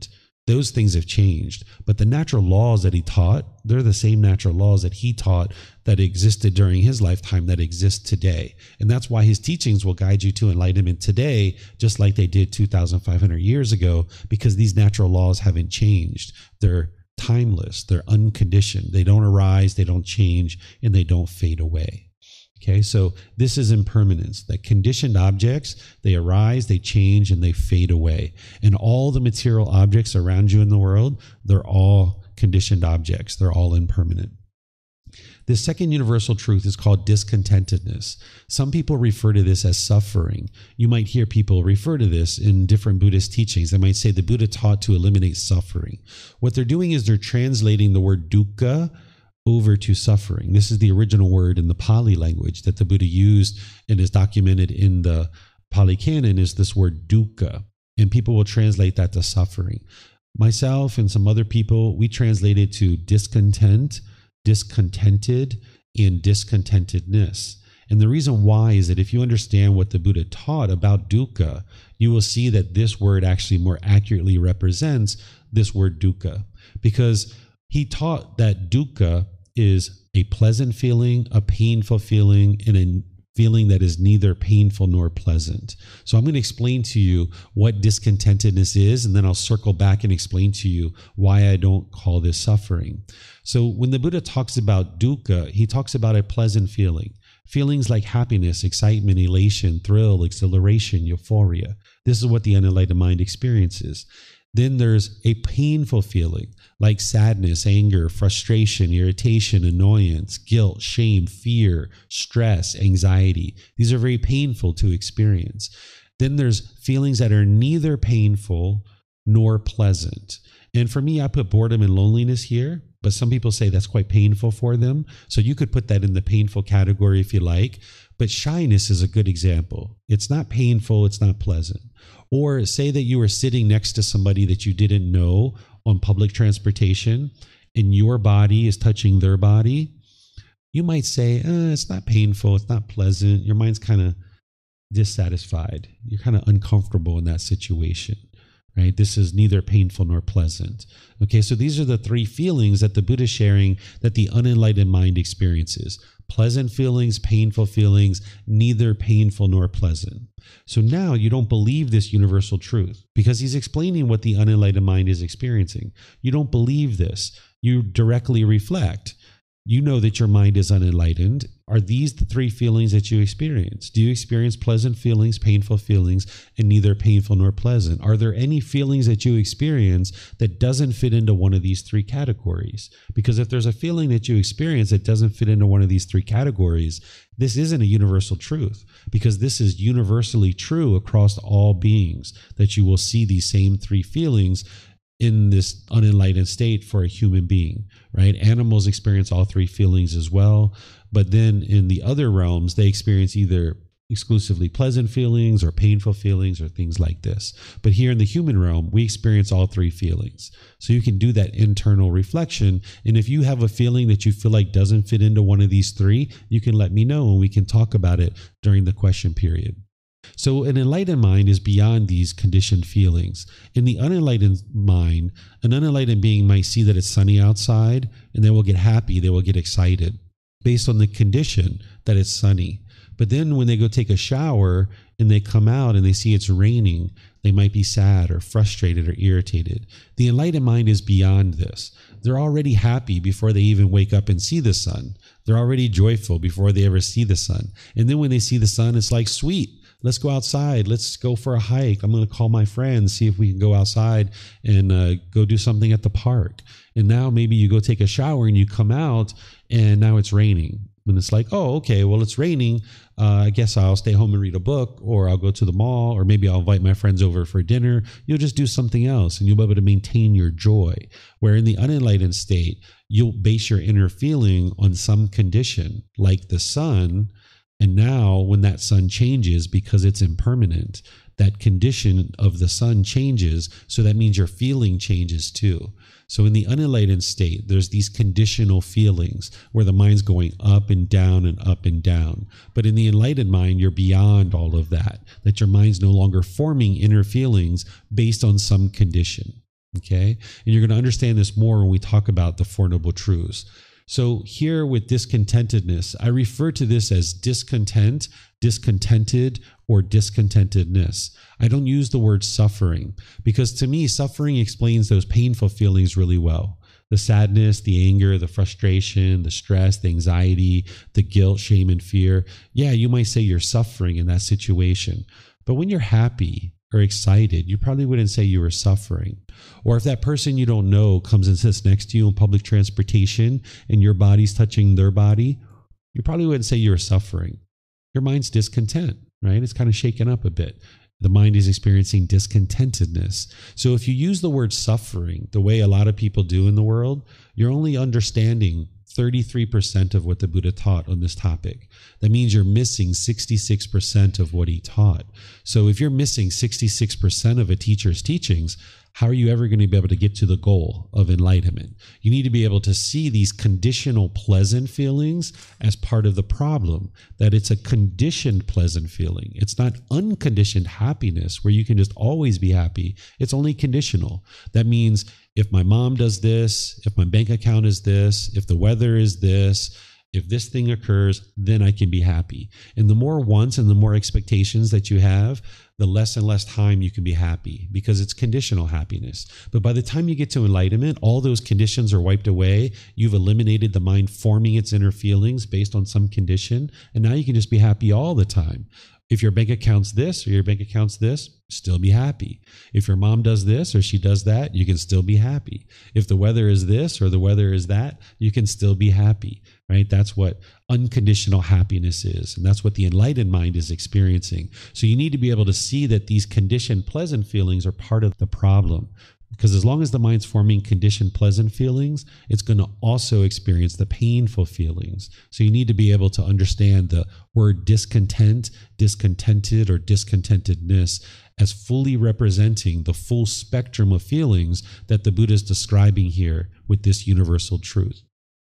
Those things have changed. But the natural laws that he taught, they're the same natural laws that he taught that existed during his lifetime that exist today. And that's why his teachings will guide you to enlightenment today, just like they did two thousand five hundred years ago, because these natural laws haven't changed. They're timeless. They're unconditioned. They don't arise, they don't change, and they don't fade away. Okay, so this is impermanence, that conditioned objects, they arise, they change, and they fade away. And all the material objects around you in the world, they're all conditioned objects. They're all impermanent. The second universal truth is called discontentedness. Some people refer to this as suffering. You might hear people refer to this in different Buddhist teachings. They might say the Buddha taught to eliminate suffering. What they're doing is they're translating the word dukkha over to suffering. This is the original word in the Pali language that the Buddha used and is documented in the Pali Canon, is this word dukkha. And people will translate that to suffering. Myself and some other people, we translate it to discontent, discontented, and discontentedness. And the reason why is that if you understand what the Buddha taught about dukkha, you will see that this word actually more accurately represents this word dukkha, because he taught that dukkha is a pleasant feeling, a painful feeling, and a feeling that is neither painful nor pleasant. So I'm going to explain to you what discontentedness is, and then I'll circle back and explain to you why I don't call this suffering. So when the Buddha talks about dukkha, he talks about a pleasant feeling. Feelings like happiness, excitement, elation, thrill, exhilaration, euphoria. This is what the unenlightened mind experiences. Then there's a painful feeling like sadness, anger, frustration, irritation, annoyance, guilt, shame, fear, stress, anxiety. These are very painful to experience. Then there's feelings that are neither painful nor pleasant. And for me, I put boredom and loneliness here, but some people say that's quite painful for them. So you could put that in the painful category if you like. But shyness is a good example. It's not painful, it's not pleasant. Or say that you were sitting next to somebody that you didn't know on public transportation and your body is touching their body. You might say, eh, it's not painful, it's not pleasant. Your mind's kind of dissatisfied. You're kind of uncomfortable in that situation, right? This is neither painful nor pleasant. Okay, so these are the three feelings that the Buddha is sharing that the unenlightened mind experiences. Pleasant feelings, painful feelings, neither painful nor pleasant. So now you don't believe this universal truth because he's explaining what the unenlightened mind is experiencing. You don't believe this. You directly reflect. You know that your mind is unenlightened. Are these the three feelings that you experience? Do you experience pleasant feelings, painful feelings, and neither painful nor pleasant? Are there any feelings that you experience that doesn't fit into one of these three categories? Because if there's a feeling that you experience that doesn't fit into one of these three categories, this isn't a universal truth, because this is universally true across all beings, that you will see these same three feelings in this unenlightened state for a human being, right? Animals experience all three feelings as well. But then in the other realms, they experience either exclusively pleasant feelings or painful feelings or things like this. But here in the human realm, we experience all three feelings. So you can do that internal reflection. And if you have a feeling that you feel like doesn't fit into one of these three, you can let me know and we can talk about it during the question period. So an enlightened mind is beyond these conditioned feelings. In the unenlightened mind, an unenlightened being might see that it's sunny outside and they will get happy, they will get excited based on the condition that it's sunny. But then when they go take a shower and they come out and they see it's raining, they might be sad or frustrated or irritated. The enlightened mind is beyond this. They're already happy before they even wake up and see the sun. They're already joyful before they ever see the sun. And then when they see the sun, it's like, sweet. Let's go outside. Let's go for a hike. I'm going to call my friends, see if we can go outside and uh, go do something at the park. And now maybe you go take a shower and you come out and now it's raining. And it's like, oh, okay, well, it's raining. Uh, I guess I'll stay home and read a book, or I'll go to the mall, or maybe I'll invite my friends over for dinner. You'll just do something else and you'll be able to maintain your joy. Where in the unenlightened state, you'll base your inner feeling on some condition like the sun. And now when that sun changes, because it's impermanent, that condition of the sun changes. So that means your feeling changes too. So in the unenlightened state, there's these conditional feelings where the mind's going up and down and up and down. But in the enlightened mind, you're beyond all of that, that your mind's no longer forming inner feelings based on some condition. Okay. And you're going to understand this more when we talk about the Four Noble Truths. So here with discontentedness, I refer to this as discontent, discontented, or discontentedness. I don't use the word suffering because to me, suffering explains those painful feelings really well. The sadness, the anger, the frustration, the stress, the anxiety, the guilt, shame, and fear. Yeah, you might say you're suffering in that situation. But when you're happy or excited, you probably wouldn't say you were suffering. Or if that person you don't know comes and sits next to you in public transportation and your body's touching their body, you probably wouldn't say you're suffering. Your mind's discontent, right? It's kind of shaken up a bit. The mind is experiencing discontentedness. So if you use the word suffering the way a lot of people do in the world, you're only understanding thirty-three percent of what the Buddha taught on this topic. That means you're missing sixty-six percent of what he taught. So if you're missing sixty-six percent of a teacher's teachings, how are you ever going to be able to get to the goal of enlightenment? You need to be able to see these conditional pleasant feelings as part of the problem, that it's a conditioned pleasant feeling. It's not unconditioned happiness where you can just always be happy. It's only conditional. That means if my mom does this, if my bank account is this, if the weather is this, if this thing occurs, then I can be happy. And the more wants and the more expectations that you have, the less and less time you can be happy because it's conditional happiness. But by the time you get to enlightenment, all those conditions are wiped away. You've eliminated the mind forming its inner feelings based on some condition. And now you can just be happy all the time. If your bank account's this or your bank account's this, still be happy. If your mom does this or she does that, you can still be happy. If the weather is this or the weather is that, you can still be happy, right? That's what unconditional happiness is. And that's what the enlightened mind is experiencing. So you need to be able to see that these conditioned pleasant feelings are part of the problem. Because as long as the mind's forming conditioned pleasant feelings, it's going to also experience the painful feelings. So you need to be able to understand the word discontent, discontented, or discontentedness as fully representing the full spectrum of feelings that the Buddha is describing here with this universal truth.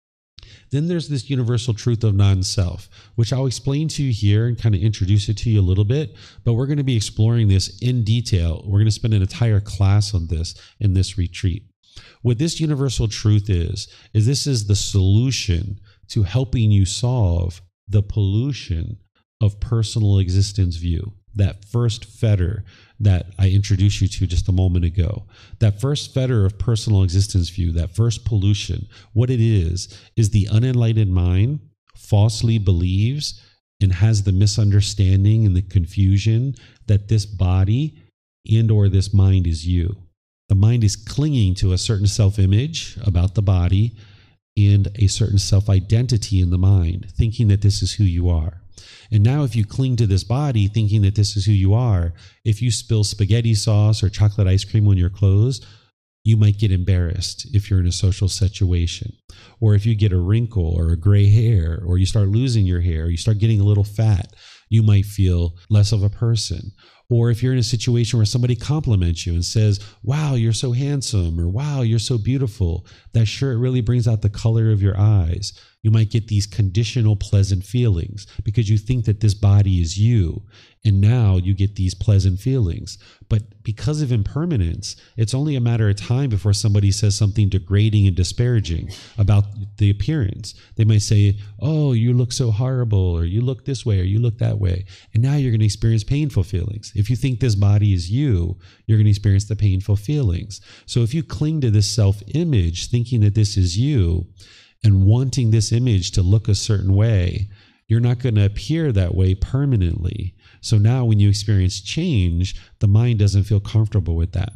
Then there's this universal truth of non-self, which I'll explain to you here and kind of introduce it to you a little bit, but we're going to be exploring this in detail. We're going to spend an entire class on this in this retreat. What this universal truth is, is this is the solution to helping you solve the pollution of personal existence view. That first fetter that I introduced you to just a moment ago, that first fetter of personal existence view, that first pollution, what it is, is the unenlightened mind falsely believes and has the misunderstanding and the confusion that this body and or this mind is you. The mind is clinging to a certain self-image about the body and a certain self-identity in the mind, thinking that this is who you are. And now if you cling to this body thinking that this is who you are, if you spill spaghetti sauce or chocolate ice cream on your clothes, you might get embarrassed if you're in a social situation. Or if you get a wrinkle or a gray hair, or you start losing your hair, or you start getting a little fat, you might feel less of a person. Or if you're in a situation where somebody compliments you and says, wow, you're so handsome, or wow, you're so beautiful, that shirt really brings out the color of your eyes. You might get these conditional pleasant feelings because you think that this body is you. And now you get these pleasant feelings. But because of impermanence, it's only a matter of time before somebody says something degrading and disparaging about the appearance. They might say, oh, you look so horrible, or you look this way, or you look that way. And now you're going to experience painful feelings. If you think this body is you, you're going to experience the painful feelings. So if you cling to this self-image, thinking that this is you, and wanting this image to look a certain way, you're not going to appear that way permanently. So now when you experience change, the mind doesn't feel comfortable with that.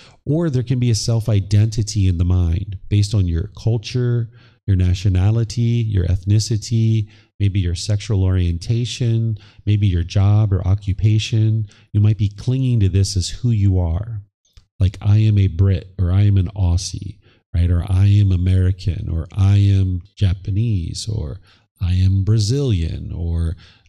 Or there can be a self-identity in the mind based on your culture, your nationality, your ethnicity, maybe your sexual orientation, maybe your job or occupation. You might be clinging to this as who you are. Like, I am a Brit, or I am an Aussie, right? Or I am American, or I am Japanese, or I am Brazilian, or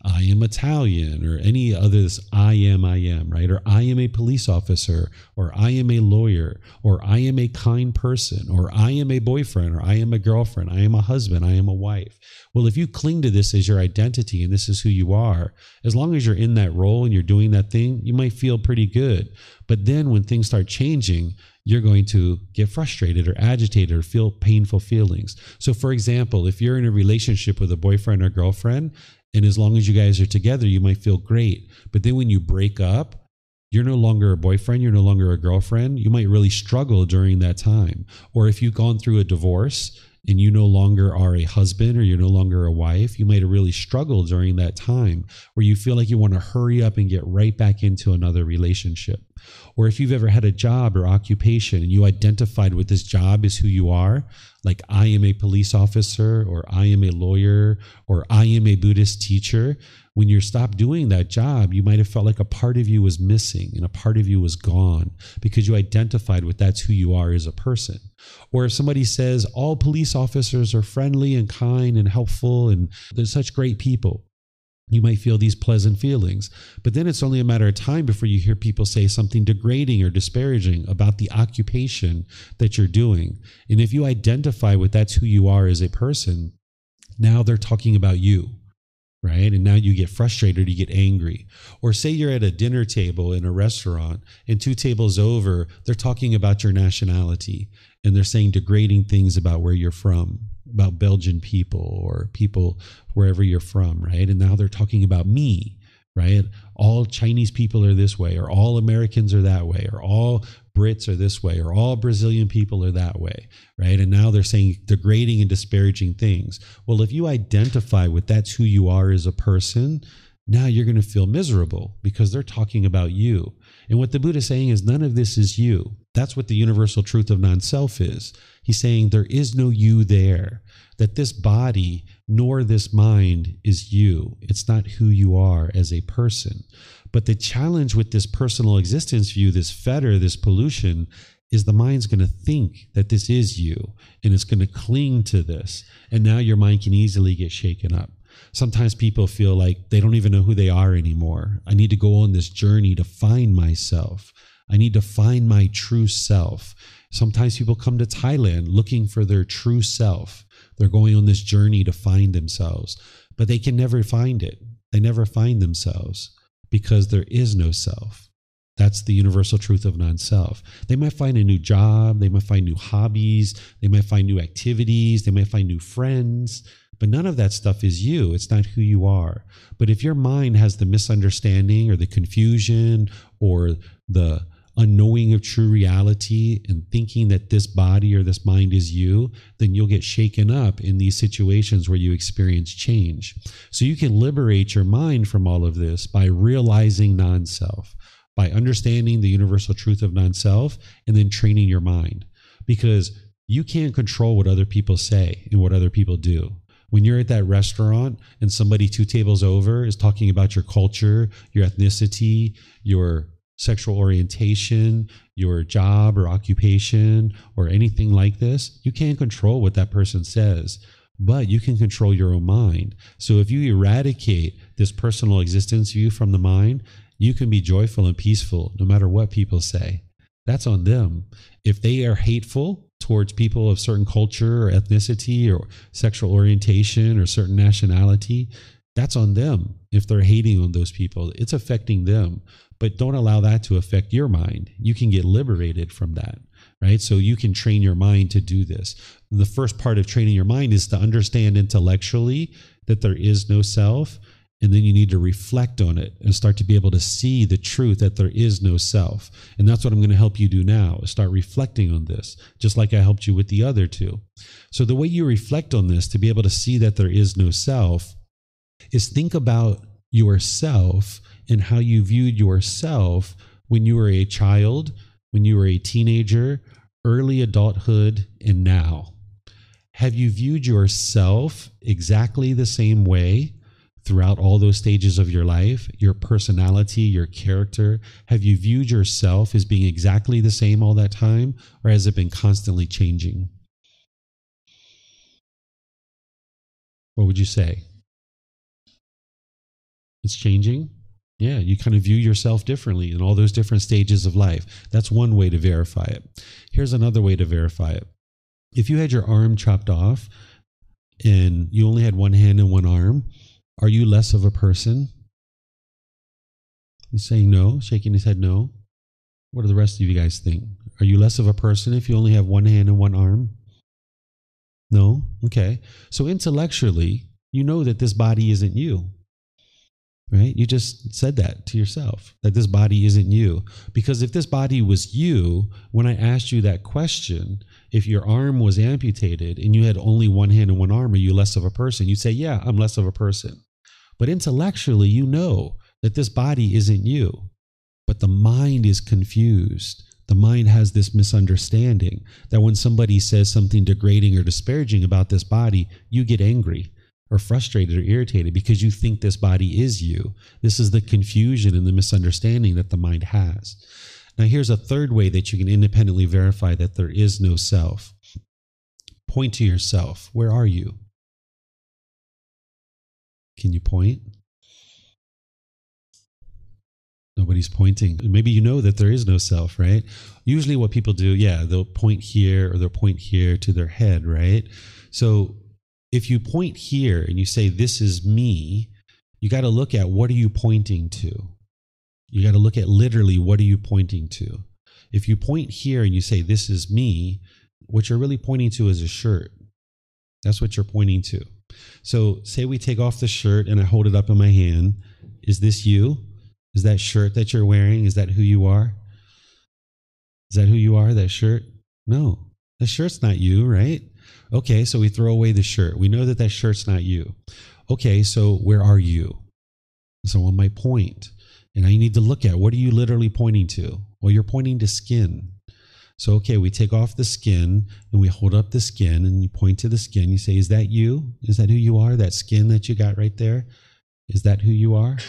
I am Italian, or any others, I am, I am, right? Or I am a police officer, or I am a lawyer, or I am a kind person, or I am a boyfriend, or I am a girlfriend, I am a husband, I am a wife. Well, if you cling to this as your identity and this is who you are, as long as you're in that role and you're doing that thing, you might feel pretty good. But then when things start changing, you're going to get frustrated or agitated or feel painful feelings. So for example, if you're in a relationship with a boyfriend or girlfriend, and as long as you guys are together, you might feel great. But then when you break up, you're no longer a boyfriend, you're no longer a girlfriend, you might really struggle during that time. Or if you've gone through a divorce and you no longer are a husband or you're no longer a wife, you might really struggle during that time where you feel like you want to hurry up and get right back into another relationship. Or if you've ever had a job or occupation and you identified with this job as who you are, like I am a police officer, or I am a lawyer, or I am a Buddhist teacher, when you stop doing that job, you might have felt like a part of you was missing and a part of you was gone because you identified with that's who you are as a person. Or if somebody says all police officers are friendly and kind and helpful and they're such great people, you might feel these pleasant feelings. But then it's only a matter of time before you hear people say something degrading or disparaging about the occupation that you're doing. And if you identify with that's who you are as a person, now they're talking about you, right? And now you get frustrated, you get angry. Or say you're at a dinner table in a restaurant and two tables over, they're talking about your nationality and they're saying degrading things about where you're from, about Belgian people or people wherever you're from, right? And now they're talking about me, right? All Chinese people are this way, or all Americans are that way, or all Brits are this way, or all Brazilian people are that way, right? And now they're saying degrading and disparaging things. Well, if you identify with that's who you are as a person, now you're going to feel miserable because they're talking about you. And what the Buddha is saying is none of this is you. That's what the universal truth of non-self is. He's saying there is no you there, that this body nor this mind is you. It's not who you are as a person. But the challenge with this personal existence view, this fetter, this pollution, is the mind's going to think that this is you, and it's going to cling to this. And now your mind can easily get shaken up. Sometimes people feel like they don't even know who they are anymore. I need to go on this journey to find myself. I need to find my true self. Sometimes people come to Thailand looking for their true self. They're going on this journey to find themselves, but they can never find it. They never find themselves because there is no self. That's the universal truth of non-self. They might find a new job. They might find new hobbies. They might find new activities. They might find new friends. But none of that stuff is you. It's not who you are. But if your mind has the misunderstanding or the confusion or the unknowing of true reality and thinking that this body or this mind is you, then you'll get shaken up in these situations where you experience change. So you can liberate your mind from all of this by realizing non-self, by understanding the universal truth of non-self, and then training your mind. Because you can't control what other people say and what other people do. When you're at that restaurant and somebody two tables over is talking about your culture, your ethnicity, your sexual orientation, your job or occupation, or anything like this, you can't control what that person says, but you can control your own mind. So if you eradicate this personal existence view from the mind, you can be joyful and peaceful no matter what people say. That's on them. If they are hateful towards people of certain culture or ethnicity or sexual orientation or certain nationality, that's on them. If they're hating on those people, it's affecting them. But don't allow that to affect your mind. You can get liberated from that, right? So you can train your mind to do this. The first part of training your mind is to understand intellectually that there is no self, and then you need to reflect on it and start to be able to see the truth that there is no self. And that's what I'm going to help you do now, is start reflecting on this, just like I helped you with the other two. So the way you reflect on this to be able to see that there is no self is think about yourself and how you viewed yourself when you were a child, when you were a teenager, early adulthood, and now. Have you viewed yourself exactly the same way throughout all those stages of your life? Your personality, your character, have you viewed yourself as being exactly the same all that time, or has it been constantly changing? What would you say? It's changing. Yeah, you kind of view yourself differently in all those different stages of life. That's one way to verify it. Here's another way to verify it. If you had your arm chopped off and you only had one hand and one arm, are you less of a person? He's saying no, shaking his head no. What do the rest of you guys think? Are you less of a person if you only have one hand and one arm? No? Okay. So intellectually, you know that this body isn't you. Right? You just said that to yourself, that this body isn't you. Because if this body was you, when I asked you that question, if your arm was amputated and you had only one hand and one arm, are you less of a person? You'd say, yeah, I'm less of a person. But intellectually, you know that this body isn't you. But the mind is confused. The mind has this misunderstanding that when somebody says something degrading or disparaging about this body, you get angry or frustrated or irritated because you think this body is you. This is the confusion and the misunderstanding that the mind has. Now, here's a third way that you can independently verify that there is no self. Point to yourself. Where are you? Can you point? Nobody's pointing. Maybe you know that there is no self, right? Usually what people do, yeah, they'll point here or they'll point here to their head, right? So if you point here and you say, this is me, you got to look at what are you pointing to? You got to look at literally what are you pointing to? If you point here and you say, this is me, what you're really pointing to is a shirt. That's what you're pointing to. So say we take off the shirt and I hold it up in my hand. Is this you? Is that shirt that you're wearing? Is that who you are? Is that who you are, that shirt? No, the shirt's not you, right? Okay, so we throw away the shirt. We know that that shirt's not you. Okay, so where are you? Someone might point. And I need to look at, what are you literally pointing to? Well, you're pointing to skin. So, okay, we take off the skin and we hold up the skin and you point to the skin. You say, is that you? Is that who you are? That skin that you got right there? Is that who you are?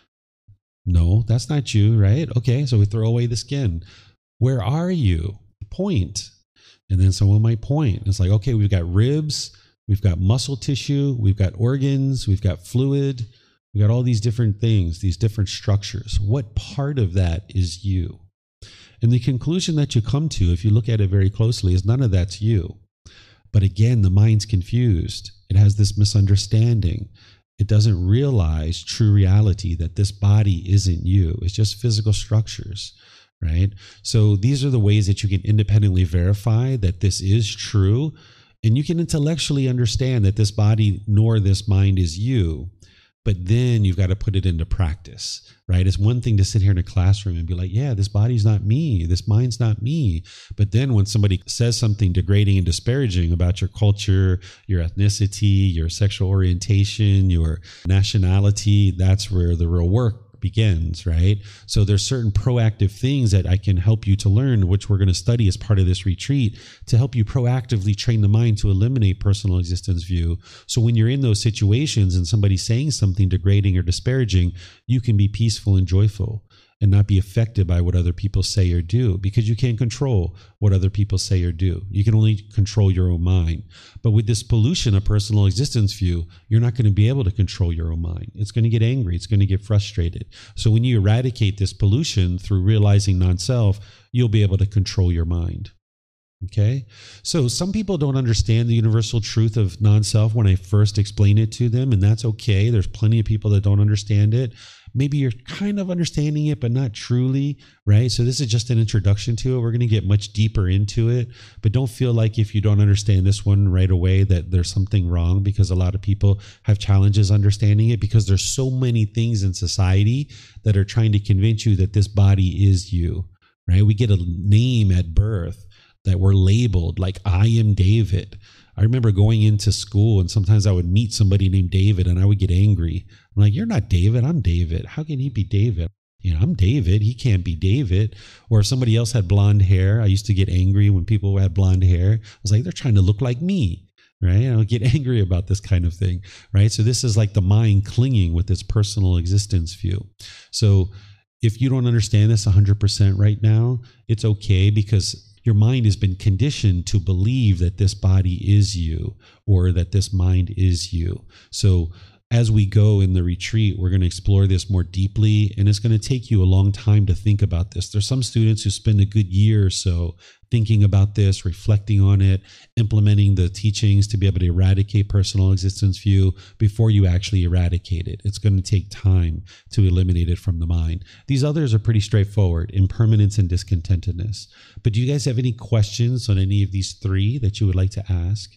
No, that's not you, right? Okay, so we throw away the skin. Where are you? Point. And then someone might point. It's like, okay, we've got ribs, we've got muscle tissue, we've got organs, we've got fluid, we've got all these different things, these different structures. What part of that is you? And the conclusion that you come to, if you look at it very closely, is none of that's you. But again, the mind's confused. It has this misunderstanding. It doesn't realize true reality, that this body isn't you. It's just physical structures. Right? So these are the ways that you can independently verify that this is true. And you can intellectually understand that this body nor this mind is you. But then you've got to put it into practice, right? It's one thing to sit here in a classroom and be like, yeah, this body's not me. This mind's not me. But then when somebody says something degrading and disparaging about your culture, your ethnicity, your sexual orientation, your nationality, that's where the real work begins, right? So there's certain proactive things that I can help you to learn, which we're going to study as part of this retreat, to help you proactively train the mind to eliminate personal existence view. So when you're in those situations and somebody's saying something degrading or disparaging, you can be peaceful and joyful and not be affected by what other people say or do, because you can't control what other people say or do. You can only control your own mind. But with this pollution of personal existence view, you're not going to be able to control your own mind. It's going to get angry. It's going to get frustrated. So when you eradicate this pollution through realizing non-self, you'll be able to control your mind. Okay? So some people don't understand the universal truth of non-self when I first explain it to them, and that's okay. There's plenty of people that don't understand it. Maybe you're kind of understanding it, but not truly, right? So this is just an introduction to it. We're going to get much deeper into it, but don't feel like if you don't understand this one right away that there's something wrong, because a lot of people have challenges understanding it because there's so many things in society that are trying to convince you that this body is you, right? We get a name at birth that we're labeled like, I am David. I remember going into school and sometimes I would meet somebody named David and I would get angry. I'm like, you're not David, I'm David. How can he be David? You know, I'm David, he can't be David. Or if somebody else had blonde hair, I used to get angry when people had blonde hair. I was like, they're trying to look like me, right? I would get angry about this kind of thing, right? So this is like the mind clinging with its personal existence view. So if you don't understand this one hundred percent right now, it's okay, because your mind has been conditioned to believe that this body is you or that this mind is you. So as we go in the retreat, we're going to explore this more deeply, and it's going to take you a long time to think about this. There's some students who spend a good year or so thinking about this, reflecting on it, implementing the teachings to be able to eradicate personal existence view before you actually eradicate it. It's going to take time to eliminate it from the mind. These others are pretty straightforward: impermanence and discontentedness. But do you guys have any questions on any of these three that you would like to ask?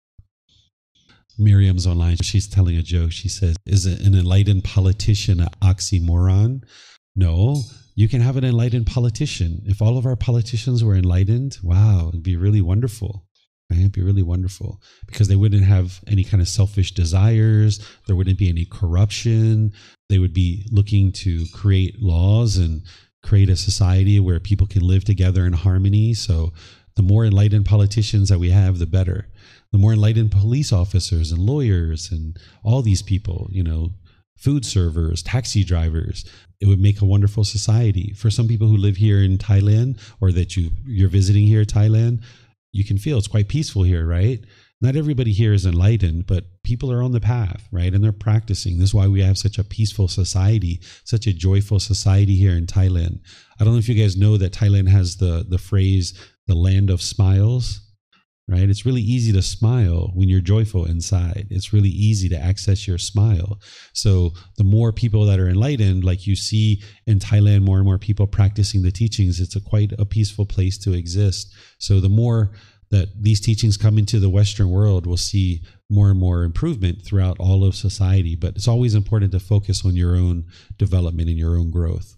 Miriam's online. She's telling a joke. She says, is an enlightened politician an oxymoron? No, you can have an enlightened politician. If all of our politicians were enlightened, wow, it'd be really wonderful. Right? It'd be really wonderful because they wouldn't have any kind of selfish desires. There wouldn't be any corruption. They would be looking to create laws and create a society where people can live together in harmony. So the more enlightened politicians that we have, the better. The more enlightened police officers and lawyers and all these people, you know, food servers, taxi drivers, it would make a wonderful society. For some people who live here in Thailand, or that you, you're visiting here in Thailand, you can feel it's quite peaceful here, right? Not everybody here is enlightened, but people are on the path, right? And they're practicing. This is why we have such a peaceful society, such a joyful society here in Thailand. I don't know if you guys know that Thailand has the, the phrase, the land of smiles. Right? It's really easy to smile when you're joyful inside. It's really easy to access your smile. So the more people that are enlightened, like you see in Thailand, more and more people practicing the teachings, it's a quite a peaceful place to exist. So the more that these teachings come into the Western world, we'll see more and more improvement throughout all of society. But it's always important to focus on your own development and your own growth.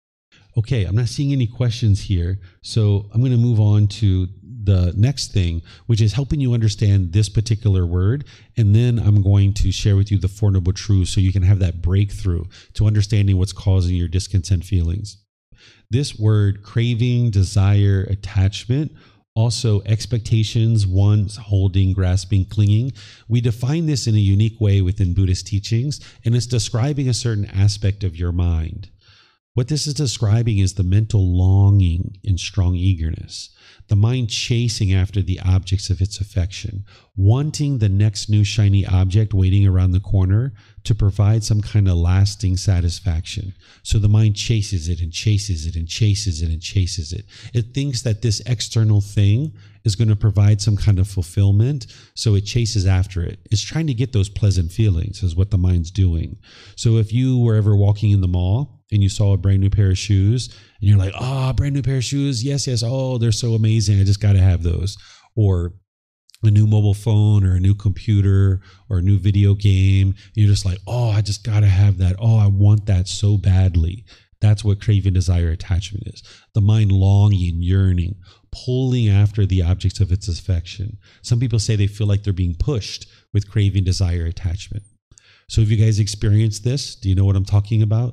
Okay, I'm not seeing any questions here. So I'm going to move on to the next thing, which is helping you understand this particular word. And then I'm going to share with you the Four Noble Truths so you can have that breakthrough to understanding what's causing your discontent feelings. This word, craving, desire, attachment, also expectations, wants, holding, grasping, clinging. We define this in a unique way within Buddhist teachings, and it's describing a certain aspect of your mind. What this is describing is the mental longing and strong eagerness, the mind chasing after the objects of its affection, wanting the next new shiny object waiting around the corner to provide some kind of lasting satisfaction. So the mind chases it and chases it and chases it and chases it. It thinks that this external thing is going to provide some kind of fulfillment, so it chases after it. It's trying to get those pleasant feelings is what the mind's doing. So if you were ever walking in the mall and you saw a brand new pair of shoes and you're like, oh, brand new pair of shoes. Yes, yes. Oh, they're so amazing. I just got to have those. Or a new mobile phone or a new computer or a new video game. And you're just like, oh, I just got to have that. Oh, I want that so badly. That's what craving, desire, attachment is. The mind longing, yearning, pulling after the objects of its affection. Some people say they feel like they're being pushed with craving, desire, attachment. So have you guys experienced this? Do you know what I'm talking about?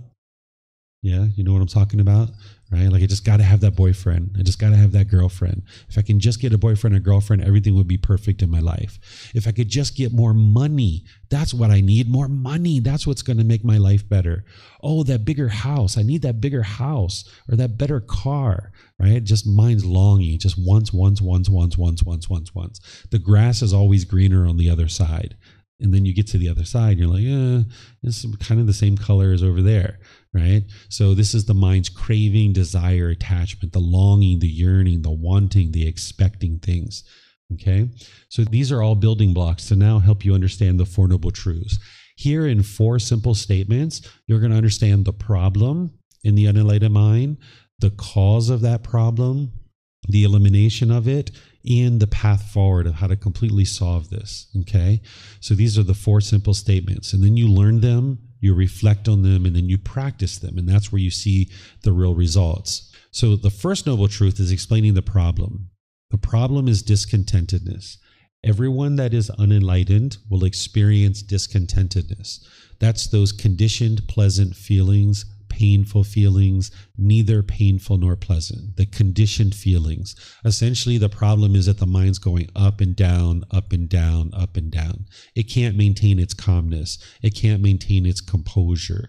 Yeah, you know what I'm talking about, right? Like, I just got to have that boyfriend. I just got to have that girlfriend. If I can just get a boyfriend or girlfriend, everything would be perfect in my life. If I could just get more money, that's what I need. More money. That's what's going to make my life better. Oh, that bigger house. I need that bigger house or that better car, right? Just mind's longing. Just once, once, once, once, once, once, once, once. The grass is always greener on the other side. And then you get to the other side, you're like, eh, it's kind of the same color as over there, right? So this is the mind's craving, desire, attachment, the longing, the yearning, the wanting, the expecting things, okay? So these are all building blocks to now help you understand the Four Noble Truths. Here in four simple statements, you're going to understand the problem in the unenlightened mind, the cause of that problem, the elimination of it, and the path forward of how to completely solve this, okay? So these are the four simple statements. And then you learn them, you reflect on them, and then you practice them. And that's where you see the real results. So the first noble truth is explaining the problem. The problem is discontentedness. Everyone that is unenlightened will experience discontentedness. That's those conditioned, pleasant feelings, painful feelings, neither painful nor pleasant, the conditioned feelings. Essentially, the problem is that the mind's going up and down, up and down, up and down. It can't maintain its calmness. It can't maintain its composure.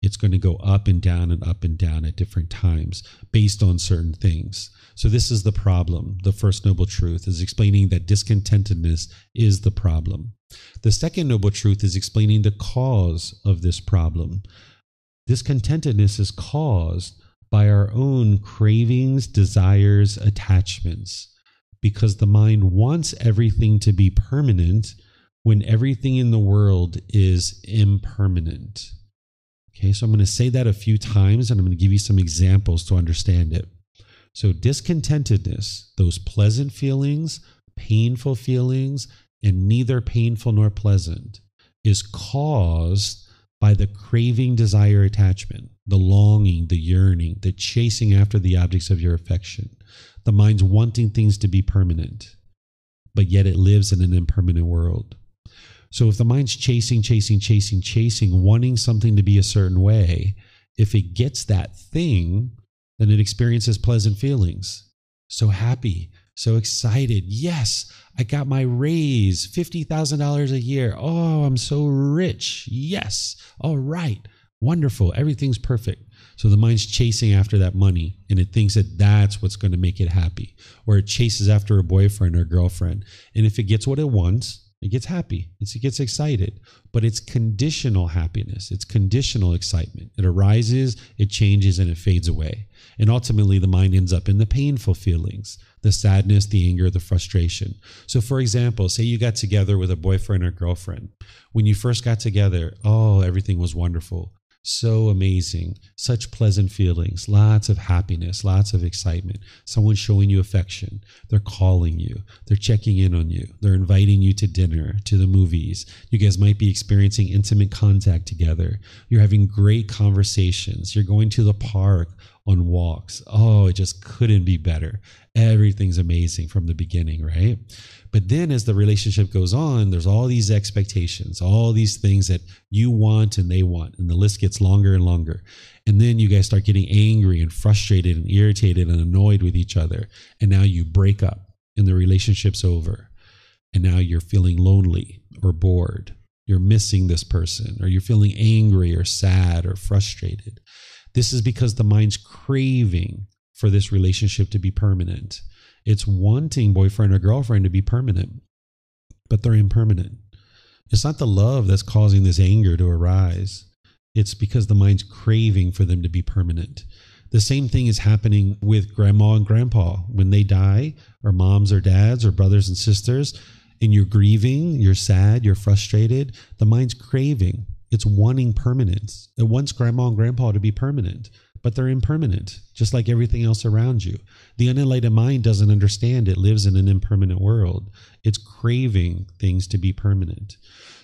It's going to go up and down and up and down at different times based on certain things. So this is the problem. The first noble truth is explaining that discontentedness is the problem. The second noble truth is explaining the cause of this problem. Discontentedness is caused by our own cravings, desires, attachments, because the mind wants everything to be permanent when everything in the world is impermanent. Okay, so I'm going to say that a few times, and I'm going to give you some examples to understand it. So discontentedness, those pleasant feelings, painful feelings, and neither painful nor pleasant, is caused by the craving, desire, attachment, the longing, the yearning, the chasing after the objects of your affection. The mind's wanting things to be permanent, but yet it lives in an impermanent world. So if the mind's chasing, chasing, chasing, chasing, wanting something to be a certain way, if it gets that thing, then it experiences pleasant feelings. So happy, so excited. Yes, I got my raise, fifty thousand dollars a year. Oh, I'm so rich. Yes. All right. Wonderful. Everything's perfect. So the mind's chasing after that money, and it thinks that that's what's going to make it happy. Or it chases after a boyfriend or girlfriend. And if it gets what it wants, it gets happy. It's, it gets excited. But it's conditional happiness. It's conditional excitement. It arises, it changes, and it fades away. And ultimately, the mind ends up in the painful feelings, the sadness, the anger, the frustration. So for example, say you got together with a boyfriend or girlfriend. When you first got together, oh, everything was wonderful. So amazing, such pleasant feelings, lots of happiness, lots of excitement. Someone showing you affection. They're calling you. They're checking in on you. They're inviting you to dinner, to the movies. You guys might be experiencing intimate contact together. You're having great conversations. You're going to the park on walks. Oh, it just couldn't be better. Everything's amazing from the beginning, right? But then as the relationship goes on, there's all these expectations, all these things that you want and they want, and the list gets longer and longer. And then you guys start getting angry and frustrated and irritated and annoyed with each other. And now you break up and the relationship's over. And now you're feeling lonely or bored. You're missing this person, or you're feeling angry or sad or frustrated. This is because the mind's craving for this relationship to be permanent. It's wanting boyfriend or girlfriend to be permanent, but they're impermanent. It's not the love that's causing this anger to arise. It's because the mind's craving for them to be permanent. The same thing is happening with grandma and grandpa. When they die, or moms or dads or brothers and sisters, and you're grieving, you're sad, you're frustrated, the mind's craving. It's wanting permanence. It wants grandma and grandpa to be permanent, but they're impermanent, just like everything else around you. The unenlightened mind doesn't understand it lives in an impermanent world. It's craving things to be permanent.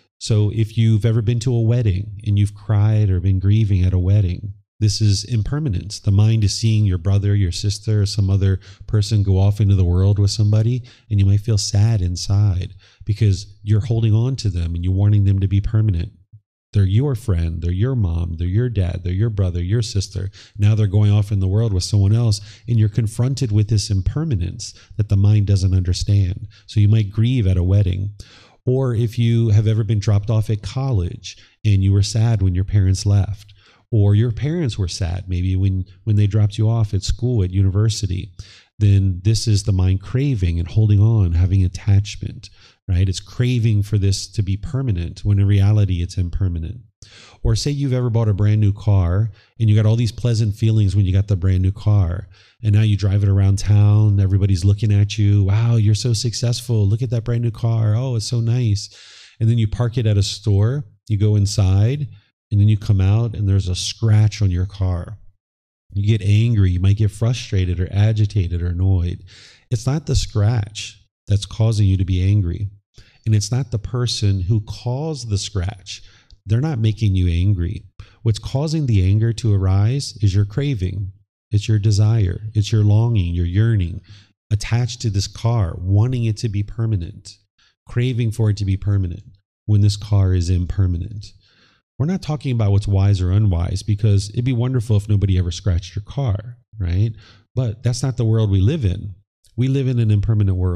So if you've ever been to a wedding and you've cried or been grieving at a wedding, this is impermanence. The mind is seeing your brother, your sister, or some other person go off into the world with somebody, and you might feel sad inside because you're holding on to them and you're wanting them to be permanent. They're your friend, they're your mom, they're your dad, they're your brother, your sister. Now they're going off in the world with someone else, and you're confronted with this impermanence that the mind doesn't understand. So you might grieve at a wedding. Or if you have ever been dropped off at college and you were sad when your parents left, or your parents were sad maybe when, when they dropped you off at school, at university, then this is the mind craving and holding on, having attachment, right? It's craving for this to be permanent when in reality it's impermanent. Or say you've ever bought a brand new car and you got all these pleasant feelings when you got the brand new car, and now you drive it around town, everybody's looking at you. Wow, you're so successful. Look at that brand new car. Oh, it's so nice. And then you park it at a store, you go inside, and then you come out and there's a scratch on your car. You get angry, you might get frustrated or agitated or annoyed. It's not the scratch that's causing you to be angry. And it's not the person who caused the scratch. They're not making you angry. What's causing the anger to arise is your craving. It's your desire. It's your longing, your yearning, attached to this car, wanting it to be permanent, craving for it to be permanent when this car is impermanent. We're not talking about what's wise or unwise, because it'd be wonderful if nobody ever scratched your car, right? But that's not the world we live in. We live in an impermanent world.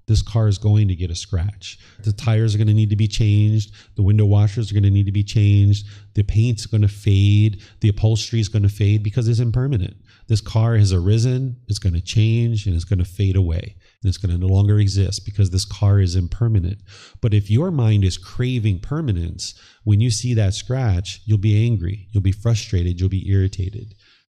this car is going to get a scratch. The tires are going to need to be changed. The window washers are going to need to be changed. The paint's going to fade. The upholstery is going to fade because it's impermanent. This car has arisen, it's going to change, and it's going to fade away. And it's going to no longer exist because this car is impermanent. But if your mind is craving permanence, when you see that scratch, you'll be angry, you'll be frustrated, you'll be irritated.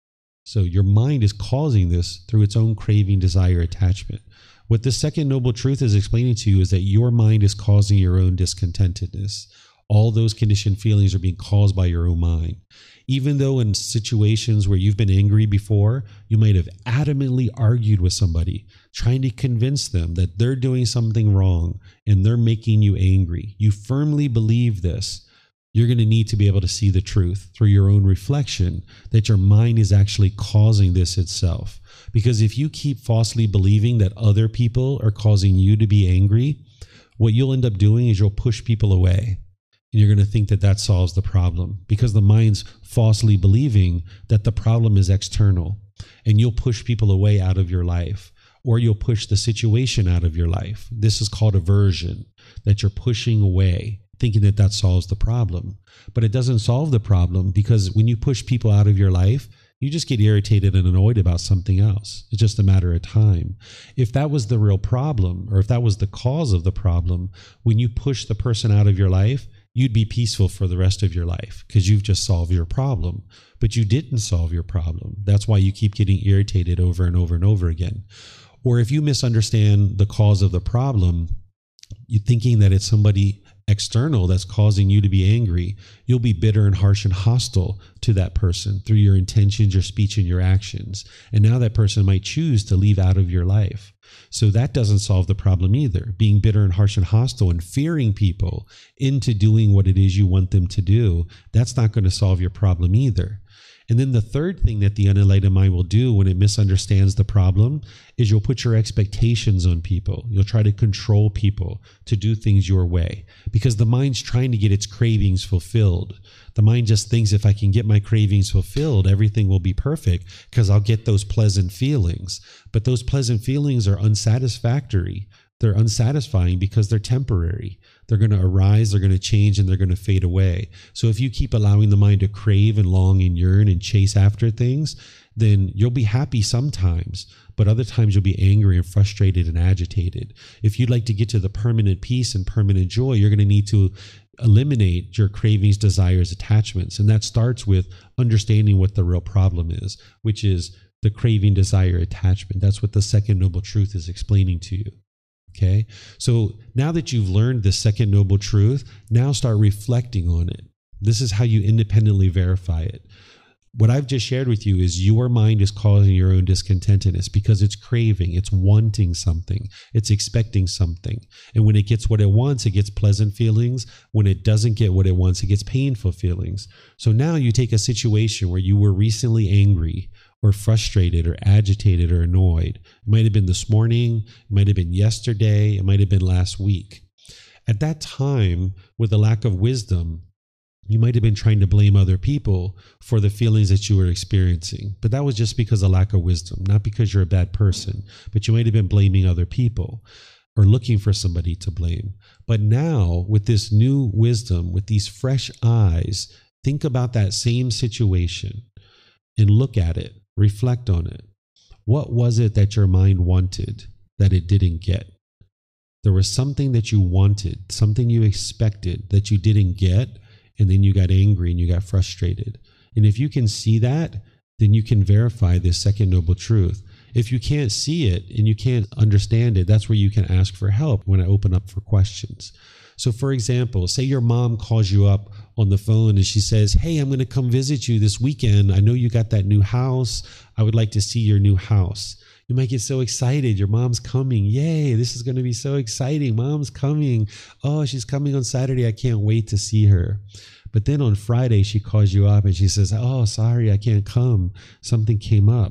So your mind is causing this through its own craving, desire, attachment. What the second noble truth is explaining to you is that your mind is causing your own discontentedness. All those conditioned feelings are being caused by your own mind. Even though in situations where you've been angry before, you might have adamantly argued with somebody, trying to convince them that they're doing something wrong and they're making you angry. You firmly believe this. You're going to need to be able to see the truth through your own reflection that your mind is actually causing this itself. Because if you keep falsely believing that other people are causing you to be angry, what you'll end up doing is you'll push people away. And you're going to think that that solves the problem because the mind's falsely believing that the problem is external, and you'll push people away out of your life, or you'll push the situation out of your life. This is called aversion, that you're pushing away, thinking that that solves the problem. But it doesn't solve the problem, because when you push people out of your life, you just get irritated and annoyed about something else. It's just a matter of time. If that was the real problem, or if that was the cause of the problem, when you push the person out of your life, you'd be peaceful for the rest of your life because you've just solved your problem. But you didn't solve your problem. That's why you keep getting irritated over and over and over again. Or if you misunderstand the cause of the problem, you thinking that it's somebody external that's causing you to be angry, you'll be bitter and harsh and hostile to that person through your intentions, your speech, and your actions. And now that person might choose to leave out of your life. So that doesn't solve the problem either. Being bitter and harsh and hostile and fearing people into doing what it is you want them to do, that's not going to solve your problem either. And then the third thing that the unenlightened mind will do when it misunderstands the problem is you'll put your expectations on people. You'll try to control people to do things your way because the mind's trying to get its cravings fulfilled. The mind just thinks if I can get my cravings fulfilled, everything will be perfect because I'll get those pleasant feelings. But those pleasant feelings are unsatisfactory. They're unsatisfying because they're temporary. They're going to arise, they're going to change, and they're going to fade away. So if you keep allowing the mind to crave and long and yearn and chase after things, then you'll be happy sometimes, but other times you'll be angry and frustrated and agitated. If you'd like to get to the permanent peace and permanent joy, you're going to need to eliminate your cravings, desires, attachments. And that starts with understanding what the real problem is, which is the craving, desire, attachment. That's what the second noble truth is explaining to you. Okay, so now that you've learned the second noble truth, now start reflecting on it. This is how you independently verify it. What I've just shared with you is your mind is causing your own discontentedness because it's craving, it's wanting something, it's expecting something. And when it gets what it wants, it gets pleasant feelings. When it doesn't get what it wants, it gets painful feelings. So now you take a situation where you were recently angry or frustrated or agitated or annoyed. It might have been this morning, it might have been yesterday, it might have been last week. At that time, with a lack of wisdom, you might have been trying to blame other people for the feelings that you were experiencing. But that was just because of lack of wisdom, not because you're a bad person, but you might have been blaming other people or looking for somebody to blame. But now, with this new wisdom, with these fresh eyes, think about that same situation and look at it. Reflect on it. What was it that your mind wanted that it didn't get? There was something that you wanted, something you expected that you didn't get, and then you got angry and you got frustrated. And if you can see that, then you can verify this second noble truth. If you can't see it and you can't understand it, that's where you can ask for help when I open up for questions. So for example, say your mom calls you up on the phone and she says, hey, I'm going to come visit you this weekend. I know you got that new house. I would like to see your new house. You might get so excited. Your mom's coming. Yay, this is going to be so exciting. Mom's coming. Oh, she's coming on Saturday. I can't wait to see her. But then on Friday, she calls you up and she says, oh, sorry, I can't come. Something came up.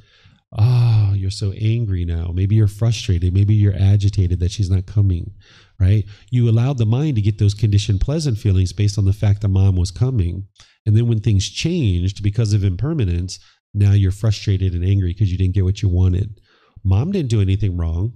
Oh, you're so angry now. Maybe you're frustrated. Maybe you're agitated that she's not coming, right? You allowed the mind to get those conditioned pleasant feelings based on the fact that mom was coming. And then when things changed because of impermanence, now you're frustrated and angry because you didn't get what you wanted. Mom didn't do anything wrong.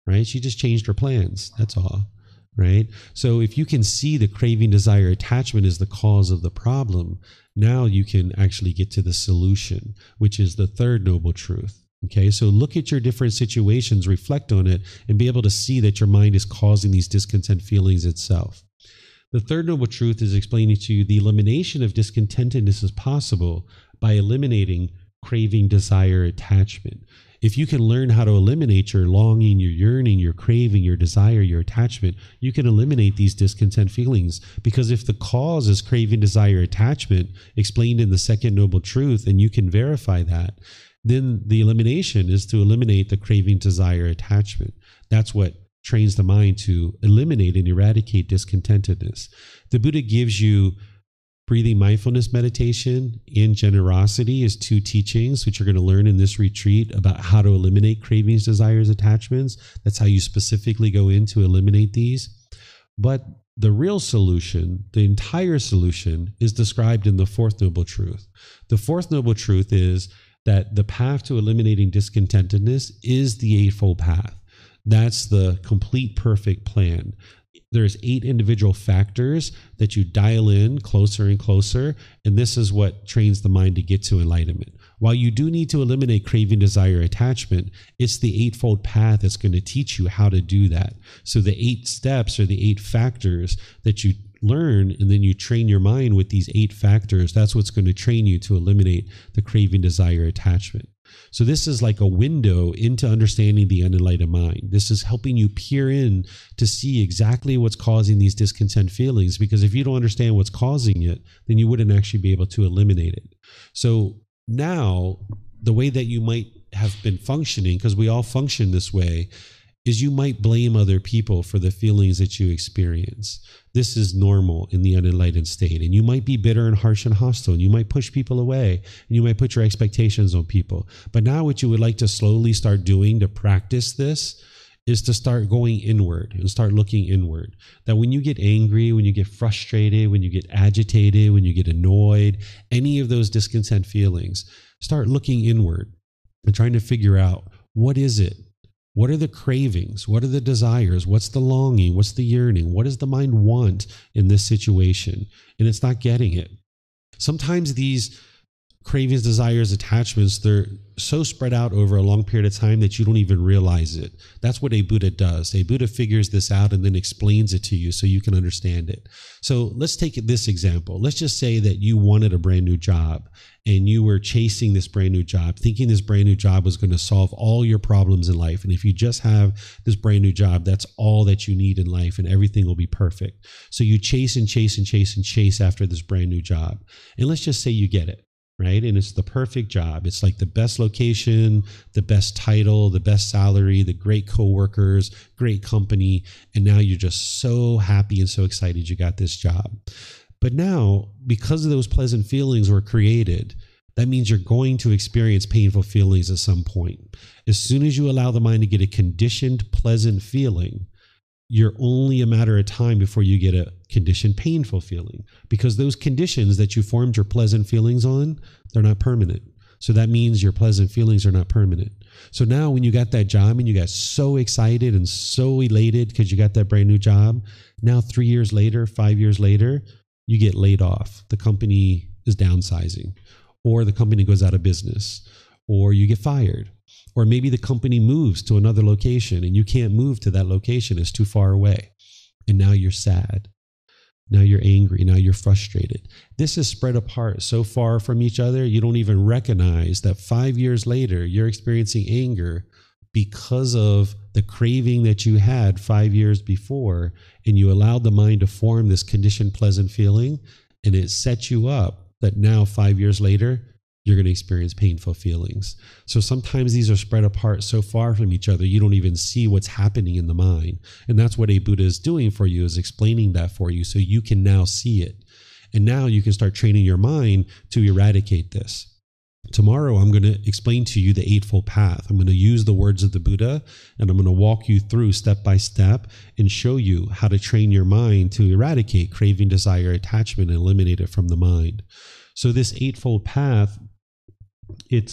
right? She just changed her plans. That's all, right? So if you can see the craving, desire, attachment is the cause of the problem, now you can actually get to the solution, which is the third noble truth. Okay, so look at your different situations, reflect on it, and be able to see that your mind is causing these discontent feelings itself. The third noble truth is explaining to you the elimination of discontentedness is possible by eliminating craving, desire, attachment. If you can learn how to eliminate your longing, your yearning, your craving, your desire, your attachment, you can eliminate these discontent feelings. Because if the cause is craving, desire, attachment, explained in the second noble truth, and you can verify that, then the elimination is to eliminate the craving, desire, attachment. That's what trains the mind to eliminate and eradicate discontentedness. The Buddha gives you breathing mindfulness meditation and generosity as two teachings, which you're going to learn in this retreat about how to eliminate cravings, desires, attachments. That's how you specifically go in to eliminate these. But the real solution, the entire solution, is described in the fourth noble truth. The fourth noble truth is that the path to eliminating discontentedness is the Eightfold Path. That's the complete perfect plan. There's eight individual factors that you dial in closer and closer, and this is what trains the mind to get to enlightenment. While you do need to eliminate craving, desire, attachment, it's the Eightfold Path that's going to teach you how to do that. So the eight steps or the eight factors that you learn, and then you train your mind with these eight factors, that's what's going to train you to eliminate the craving, desire, attachment. So this is like a window into understanding the unenlightened mind. This is helping you peer in to see exactly what's causing these discontent feelings, because if you don't understand what's causing it, then you wouldn't actually be able to eliminate it. So now the way that you might have been functioning, because we all function this way, is you might blame other people for the feelings that you experience. This is normal in the unenlightened state. And you might be bitter and harsh and hostile, and you might push people away, and you might put your expectations on people. But now what you would like to slowly start doing to practice this is to start going inward and start looking inward. That when you get angry, when you get frustrated, when you get agitated, when you get annoyed, any of those discontent feelings, start looking inward and trying to figure out, what is it? What are the cravings? What are the desires? What's the longing? What's the yearning? What does the mind want in this situation? And it's not getting it. Sometimes these cravings, desires, attachments, they're so spread out over a long period of time that you don't even realize it. That's what a Buddha does. A Buddha figures this out and then explains it to you so you can understand it. So let's take this example. Let's just say that you wanted a brand new job and you were chasing this brand new job, thinking this brand new job was going to solve all your problems in life. And if you just have this brand new job, that's all that you need in life and everything will be perfect. So you chase and chase and chase and chase after this brand new job. And let's just say you get it. Right? And it's the perfect job. It's like the best location, the best title, the best salary, the great coworkers, great company. And now you're just so happy and so excited you got this job. But now, because of those pleasant feelings were created, that means you're going to experience painful feelings at some point. As soon as you allow the mind to get a conditioned pleasant feeling, you're only a matter of time before you get a conditioned painful feeling, because those conditions that you formed your pleasant feelings on, they're not permanent. So that means your pleasant feelings are not permanent. So now when you got that job and you got so excited and so elated because you got that brand new job, now three years later, five years later, you get laid off. The company is downsizing, or the company goes out of business, or you get fired. Or maybe the company moves to another location and you can't move to that location. It's too far away. And now you're sad. Now you're angry. Now you're frustrated. This is spread apart so far from each other, you don't even recognize that five years later, you're experiencing anger because of the craving that you had five years before. And you allowed the mind to form this conditioned pleasant feeling. And it sets you up that now five years later, you're going to experience painful feelings. So sometimes these are spread apart so far from each other, you don't even see what's happening in the mind. And that's what a Buddha is doing for you, is explaining that for you so you can now see it. And now you can start training your mind to eradicate this. Tomorrow, I'm going to explain to you the Eightfold Path. I'm going to use the words of the Buddha, and I'm going to walk you through step by step and show you how to train your mind to eradicate craving, desire, attachment, and eliminate it from the mind. So this Eightfold Path, it's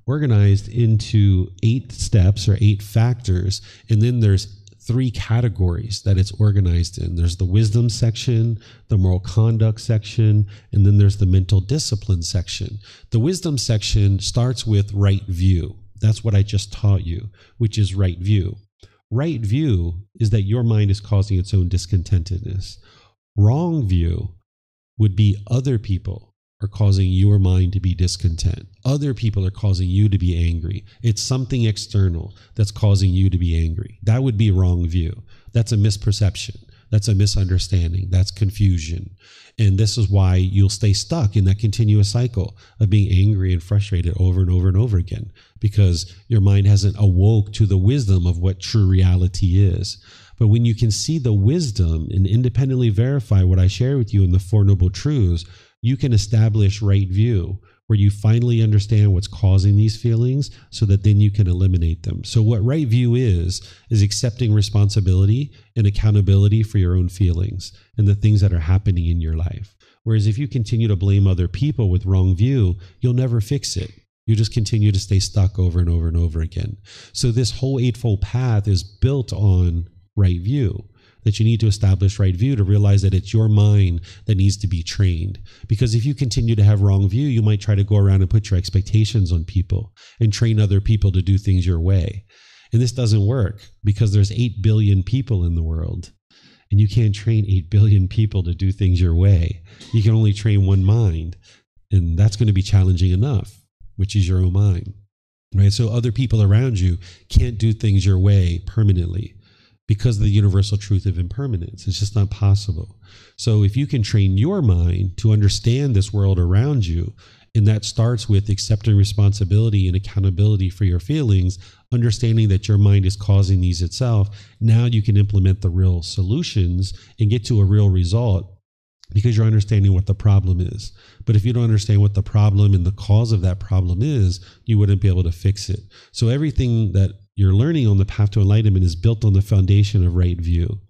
organized into eight steps or eight factors. And then there's three categories that it's organized in. There's the wisdom section, the moral conduct section, and then there's the mental discipline section. The wisdom section starts with right view. That's what I just taught you, which is right view. Right view is that your mind is causing its own discontentedness. Wrong view would be other people are causing your mind to be discontent. Other people are causing you to be angry. It's something external that's causing you to be angry. That would be wrong view. That's a misperception. That's a misunderstanding. That's confusion. And this is why you'll stay stuck in that continuous cycle of being angry and frustrated over and over and over again, because your mind hasn't awoke to the wisdom of what true reality is. But when you can see the wisdom and independently verify what I share with you in the Four Noble Truths, you can establish right view, where you finally understand what's causing these feelings so that then you can eliminate them. So what right view is, is accepting responsibility and accountability for your own feelings and the things that are happening in your life. Whereas if you continue to blame other people with wrong view, you'll never fix it. You just continue to stay stuck over and over and over again. So this whole Eightfold Path is built on right view. That you need to establish right view to realize that it's your mind that needs to be trained. Because if you continue to have wrong view, you might try to go around and put your expectations on people and train other people to do things your way. And this doesn't work because there's eight billion people in the world. And you can't train eight billion people to do things your way. You can only train one mind. And that's going to be challenging enough, which is your own mind. Right? So other people around you can't do things your way permanently, because of the universal truth of impermanence. It's just not possible. So if you can train your mind to understand this world around you, and that starts with accepting responsibility and accountability for your feelings, understanding that your mind is causing these itself, now you can implement the real solutions and get to a real result, because you're understanding what the problem is. But if you don't understand what the problem and the cause of that problem is, you wouldn't be able to fix it. So everything that you're learning on the path to enlightenment is built on the foundation of right view.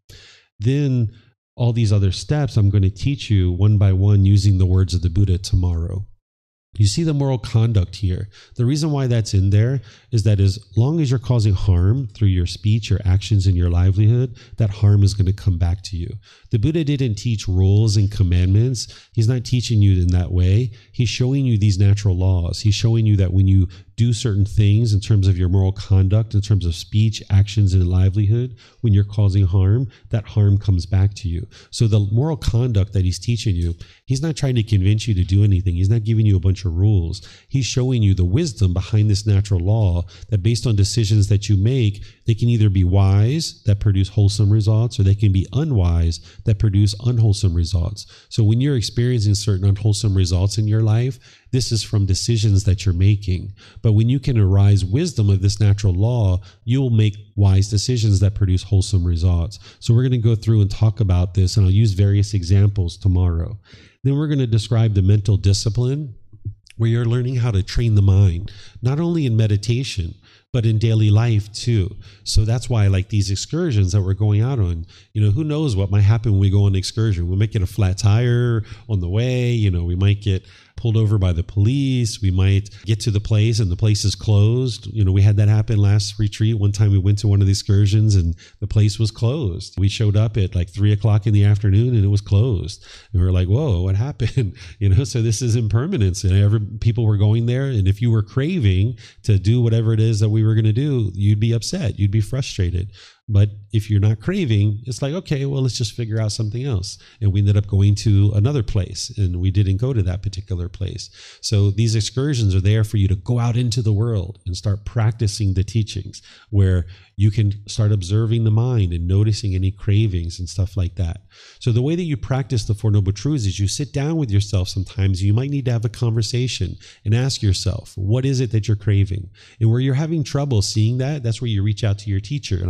Then all these other steps I'm going to teach you one by one using the words of the Buddha tomorrow. You see the moral conduct here. The reason why that's in there is that as long as you're causing harm through your speech, your actions, and your livelihood, that harm is going to come back to you. The Buddha didn't teach rules and commandments. He's not teaching you in that way. He's showing you these natural laws. He's showing you that when you do certain things in terms of your moral conduct, in terms of speech, actions, and livelihood, when you're causing harm, that harm comes back to you. So the moral conduct that he's teaching you, he's not trying to convince you to do anything. He's not giving you a bunch of rules. He's showing you the wisdom behind this natural law, that based on decisions that you make, they can either be wise, that produce wholesome results, or they can be unwise, that produce unwholesome results. So when you're experiencing certain unwholesome results in your life, this is from decisions that you're making. But when you can arise wisdom of this natural law, you'll make wise decisions that produce wholesome results. So we're going to go through and talk about this, and I'll use various examples tomorrow. Then we're going to describe the mental discipline, where you're learning how to train the mind, not only in meditation, but in daily life too. So that's why I like these excursions that we're going out on. You know, who knows what might happen when we go on an excursion. We might get a flat tire on the way. You know, we might get pulled over by the police. We might get to the place and the place is closed. You know, we had that happen last retreat. One time we went to one of the excursions and the place was closed. We showed up at like three o'clock in the afternoon and it was closed. And we were like, whoa, what happened? You know, so this is impermanence. And every, people were going there. And if you were craving to do whatever it is that we were going to do, you'd be upset. You'd be frustrated. But if you're not craving, it's like, okay, well, let's just figure out something else. And we ended up going to another place, and we didn't go to that particular place. So these excursions are there for you to go out into the world and start practicing the teachings, where you can start observing the mind and noticing any cravings and stuff like that. So the way that you practice the Four Noble Truths is you sit down with yourself sometimes. You might need to have a conversation and ask yourself, what is it that you're craving? And where you're having trouble seeing that, that's where you reach out to your teacher, and I'll help you.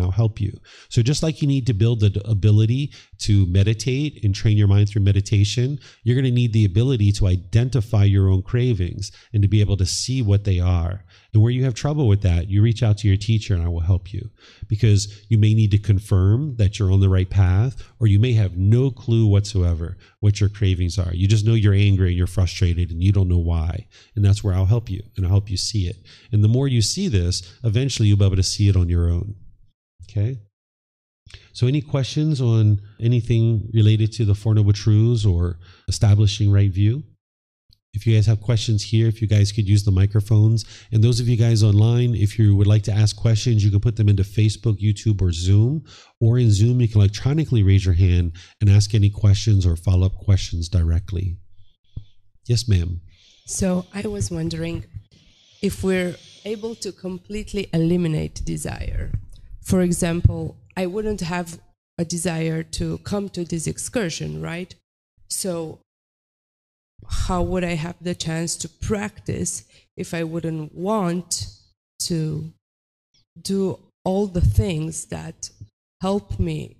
you. So just like you need to build the ability to meditate and train your mind through meditation, you're going to need the ability to identify your own cravings and to be able to see what they are. And where you have trouble with that, you reach out to your teacher and I will help you, because you may need to confirm that you're on the right path, or you may have no clue whatsoever what your cravings are. You just know you're angry and you're frustrated and you don't know why. And that's where I'll help you, and I'll help you see it. And the more you see this, eventually you'll be able to see it on your own. Okay? So any questions on anything related to the Four Noble Truths or establishing right view? If you guys have questions here, if you guys could use the microphones. And those of you guys online, if you would like to ask questions, you can put them into Facebook, YouTube, or Zoom. Or in Zoom, you can electronically raise your hand and ask any questions or follow-up questions directly. Yes, ma'am. So I was wondering if we're able to completely eliminate desire. For example, I wouldn't have a desire to come to this excursion, right? So how would I have the chance to practice if I wouldn't want to do all the things that help me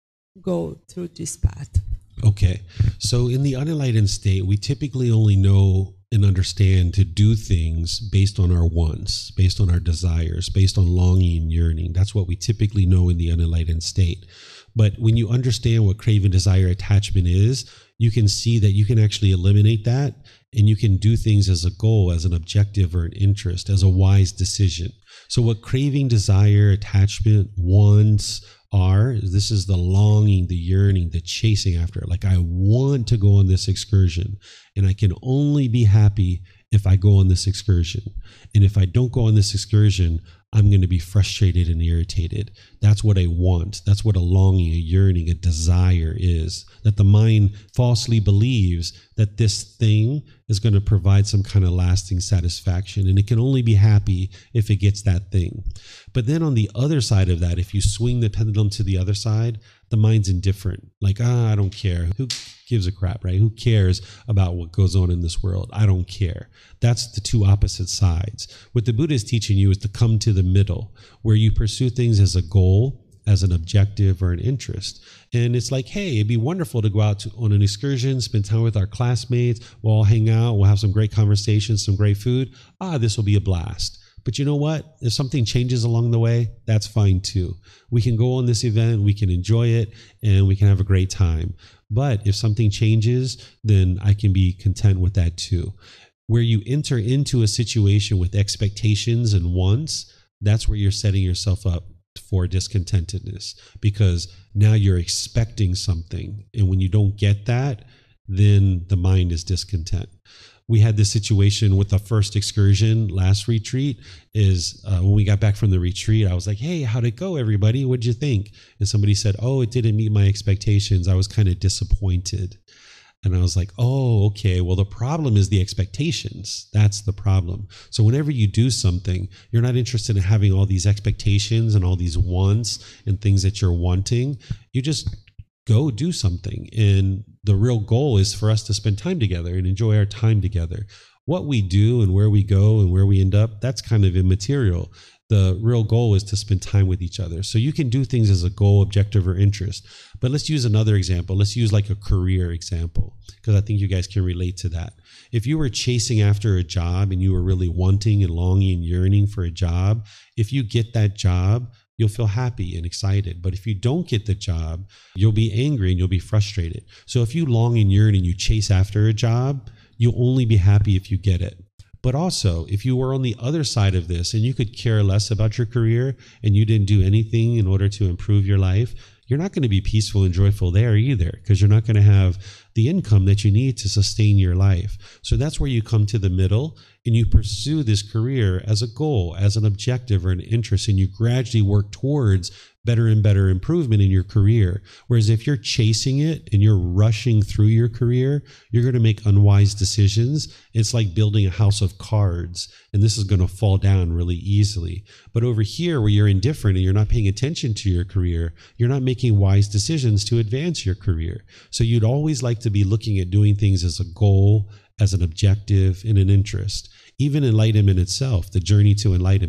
go through this path? Okay. So in the unenlightened state, we typically only know and understand to do things based on our wants, based on our desires, based on longing and yearning. That's what we typically know in the unenlightened state. But when you understand what craving, desire, attachment is, you can see that you can actually eliminate that, and you can do things as a goal, as an objective or an interest, as a wise decision. So what craving, desire, attachment, wants are, this is the longing, the yearning, the chasing after it. Like, I want to go on this excursion, and I can only be happy if I go on this excursion. And if I don't go on this excursion, I'm going to be frustrated and irritated. That's what I want. That's what a longing, a yearning, a desire is. That the mind falsely believes that this thing is going to provide some kind of lasting satisfaction, and it can only be happy if it gets that thing. But then on the other side of that, if you swing the pendulum to the other side, the mind's indifferent. Like, ah, I don't care. Who gives a crap, right? Who cares about what goes on in this world? I don't care. That's the two opposite sides. What the Buddha is teaching you is to come to the middle, where you pursue things as a goal, as an objective or an interest. And it's like, hey, it'd be wonderful to go out to, on an excursion, spend time with our classmates, we'll all hang out, we'll have some great conversations, some great food. Ah, this will be a blast. But you know what? If something changes along the way, that's fine too. We can go on this event, we can enjoy it, and we can have a great time. But if something changes, then I can be content with that too. Where you enter into a situation with expectations and wants, that's where you're setting yourself up for discontentedness, because now you're expecting something. And when you don't get that, then the mind is discontent. We had this situation with the first excursion last retreat is uh, when we got back from the retreat, I was like, hey, how'd it go, everybody? What'd you think? And somebody said, oh, it didn't meet my expectations. I was kind of disappointed. And I was like, oh, okay, well, the problem is the expectations. That's the problem. So whenever you do something, you're not interested in having all these expectations and all these wants and things that you're wanting. You just go do something. And the real goal is for us to spend time together and enjoy our time together. What we do and where we go and where we end up, that's kind of immaterial. The real goal is to spend time with each other. So you can do things as a goal, objective, or interest. But let's use another example. Let's use like a career example, because I think you guys can relate to that. If you were chasing after a job and you were really wanting and longing and yearning for a job, if you get that job, you'll feel happy and excited. But if you don't get the job, you'll be angry and you'll be frustrated. So if you long and yearn and you chase after a job, you'll only be happy if you get it. But also, if you were on the other side of this and you could care less about your career and you didn't do anything in order to improve your life, you're not going to be peaceful and joyful there either, because you're not going to have the income that you need to sustain your life. So that's where you come to the middle and you pursue this career as a goal, as an objective or an interest, and you gradually work towards better and better improvement in your career. Whereas if you're chasing it and you're rushing through your career, you're going to make unwise decisions. It's like building a house of cards, and this is going to fall down really easily. But over here, where you're indifferent and you're not paying attention to your career, you're not making wise decisions to advance your career. So you'd always like to be looking at doing things as a goal, as an objective, and an interest. Even enlightenment itself, the journey to enlightenment,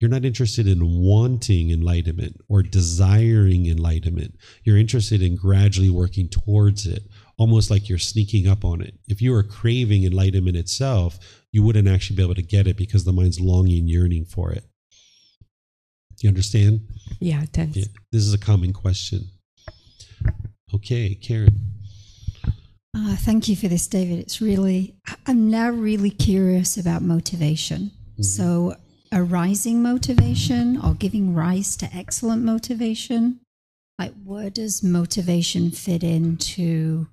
You're not interested in wanting enlightenment or desiring enlightenment. You're interested in gradually working towards it, almost like you're sneaking up on it. If you were craving enlightenment itself, you wouldn't actually be able to get it because the mind's longing, yearning for it. You understand? Yeah, thanks. Yeah, this is a common question. Okay, Karen. Uh, thank you for this, David. It's really, I'm now really curious about motivation. Mm-hmm. So arising motivation or giving rise to excellent motivation, like where does motivation fit into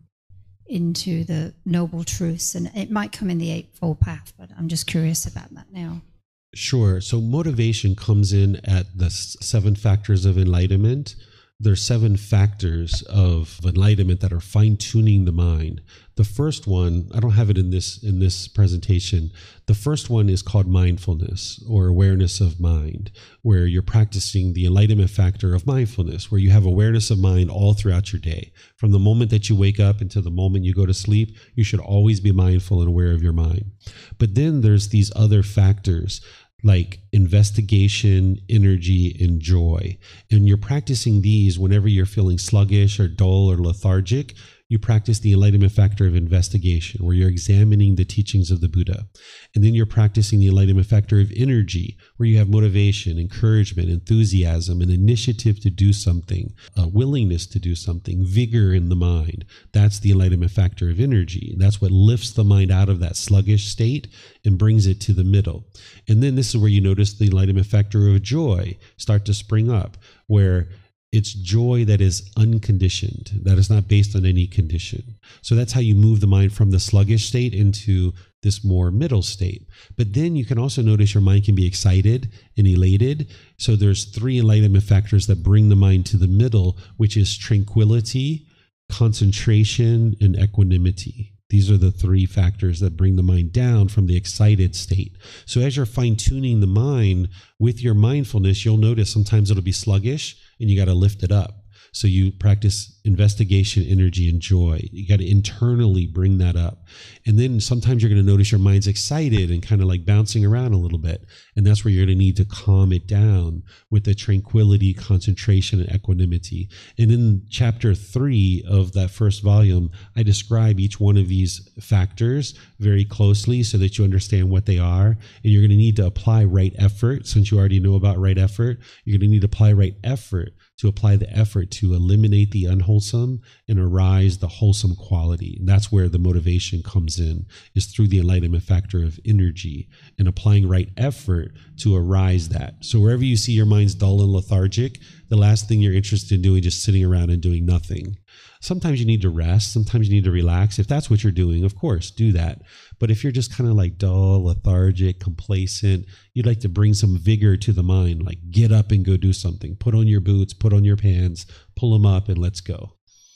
into the noble truths? And it might come in the Eightfold Path, but I'm just curious about that now. Sure. So motivation comes in at the seven factors of enlightenment. There's seven factors of enlightenment that are fine-tuning the mind. The first one, I don't have it in this in this presentation. The first one is called mindfulness, or awareness of mind, where you're practicing the enlightenment factor of mindfulness, where you have awareness of mind all throughout your day. From the moment that you wake up until the moment you go to sleep, you should always be mindful and aware of your mind. But then there's these other factors, like investigation, energy, and joy. And you're practicing these whenever you're feeling sluggish or dull or lethargic. You practice the enlightenment factor of investigation, where you're examining the teachings of the Buddha. And then you're practicing the enlightenment factor of energy, where you have motivation, encouragement, enthusiasm, an initiative to do something, a willingness to do something, vigor in the mind. That's the enlightenment factor of energy. That's what lifts the mind out of that sluggish state and brings it to the middle. And then this is where you notice the enlightenment factor of joy start to spring up, where it's joy that is unconditioned, that is not based on any condition. So that's how you move the mind from the sluggish state into this more middle state. But then you can also notice your mind can be excited and elated. So there's three enlightenment factors that bring the mind to the middle, which is tranquility, concentration, and equanimity. These are the three factors that bring the mind down from the excited state. So as you're fine-tuning the mind with your mindfulness, you'll notice sometimes it'll be sluggish and you got to lift it up. So you practice investigation, energy, and joy. You got to internally bring that up. And then sometimes you're going to notice your mind's excited and kind of like bouncing around a little bit. And that's where you're going to need to calm it down with the tranquility, concentration, and equanimity. And in chapter three of that first volume, I describe each one of these factors very closely so that you understand what they are. And you're going to need to apply right effort. Since you already know about right effort, you're going to need to apply right effort to apply the effort to eliminate the unwholesome and arise the wholesome quality. And that's where the motivation comes in, is through the enlightenment factor of energy and applying right effort to arise that. So wherever you see your mind's dull and lethargic, the last thing you're interested in doing is just sitting around and doing nothing. Sometimes you need to rest. Sometimes you need to relax. If that's what you're doing, of course, do that. But if you're just kind of like dull, lethargic, complacent, you'd like to bring some vigor to the mind, like get up and go do something. Put on your boots, put on your pants, pull them up, and let's go.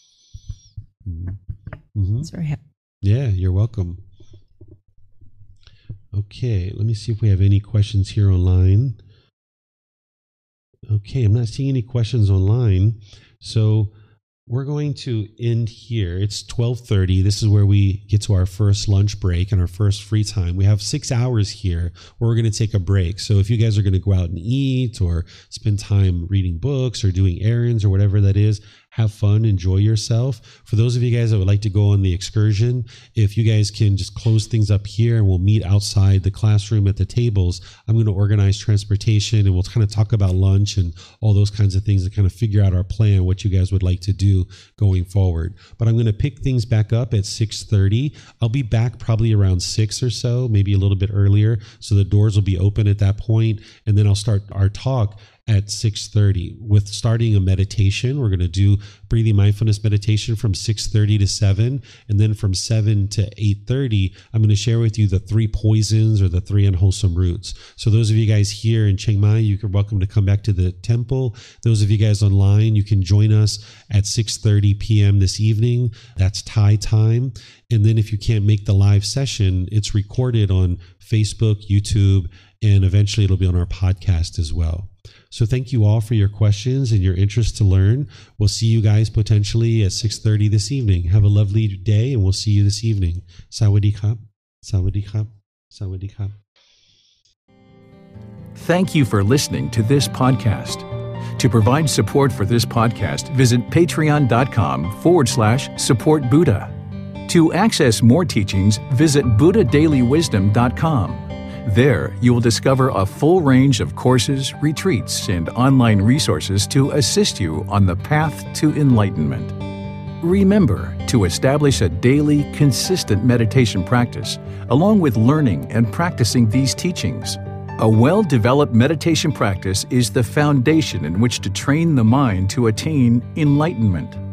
Mm-hmm. That's very happy. Yeah, you're welcome. Okay, let me see if we have any questions here online. Okay, I'm not seeing any questions online. So we're going to end here. It's twelve thirty. This is where we get to our first lunch break and our first free time. We have six hours here where we're going to take a break. So if you guys are going to go out and eat or spend time reading books or doing errands or whatever that is, have fun, enjoy yourself. For those of you guys that would like to go on the excursion, if you guys can just close things up here and we'll meet outside the classroom at the tables, I'm going to organize transportation and we'll kind of talk about lunch and all those kinds of things and kind of figure out our plan, what you guys would like to do going forward. But I'm going to pick things back up at six thirty. I'll be back probably around six or so, maybe a little bit earlier. So the doors will be open at that point, and then I'll start our talk at six thirty with starting a meditation. We're going to do breathing mindfulness meditation from six thirty to seven, and then from seven to eight thirty, I'm going to share with you the three poisons or the three unwholesome roots. So those of you guys here in Chiang Mai, you're welcome to come back to the temple. Those of you guys online, you can join us at six thirty p.m. this evening. That's Thai time. And then if you can't make the live session, it's recorded on Facebook, YouTube, and eventually it'll be on our podcast as well. So thank you all for your questions and your interest to learn. We'll see you guys potentially at six thirty this evening. Have a lovely day, and we'll see you this evening. Sawadee krap, sawadee krap, sawadee krap. Thank you for listening to this podcast. To provide support for this podcast, visit patreon.com forward slash support Buddha. To access more teachings, visit buddha daily wisdom dot com. There, you will discover a full range of courses, retreats, and online resources to assist you on the path to enlightenment. Remember to establish a daily, consistent meditation practice, along with learning and practicing these teachings. A well-developed meditation practice is the foundation in which to train the mind to attain enlightenment.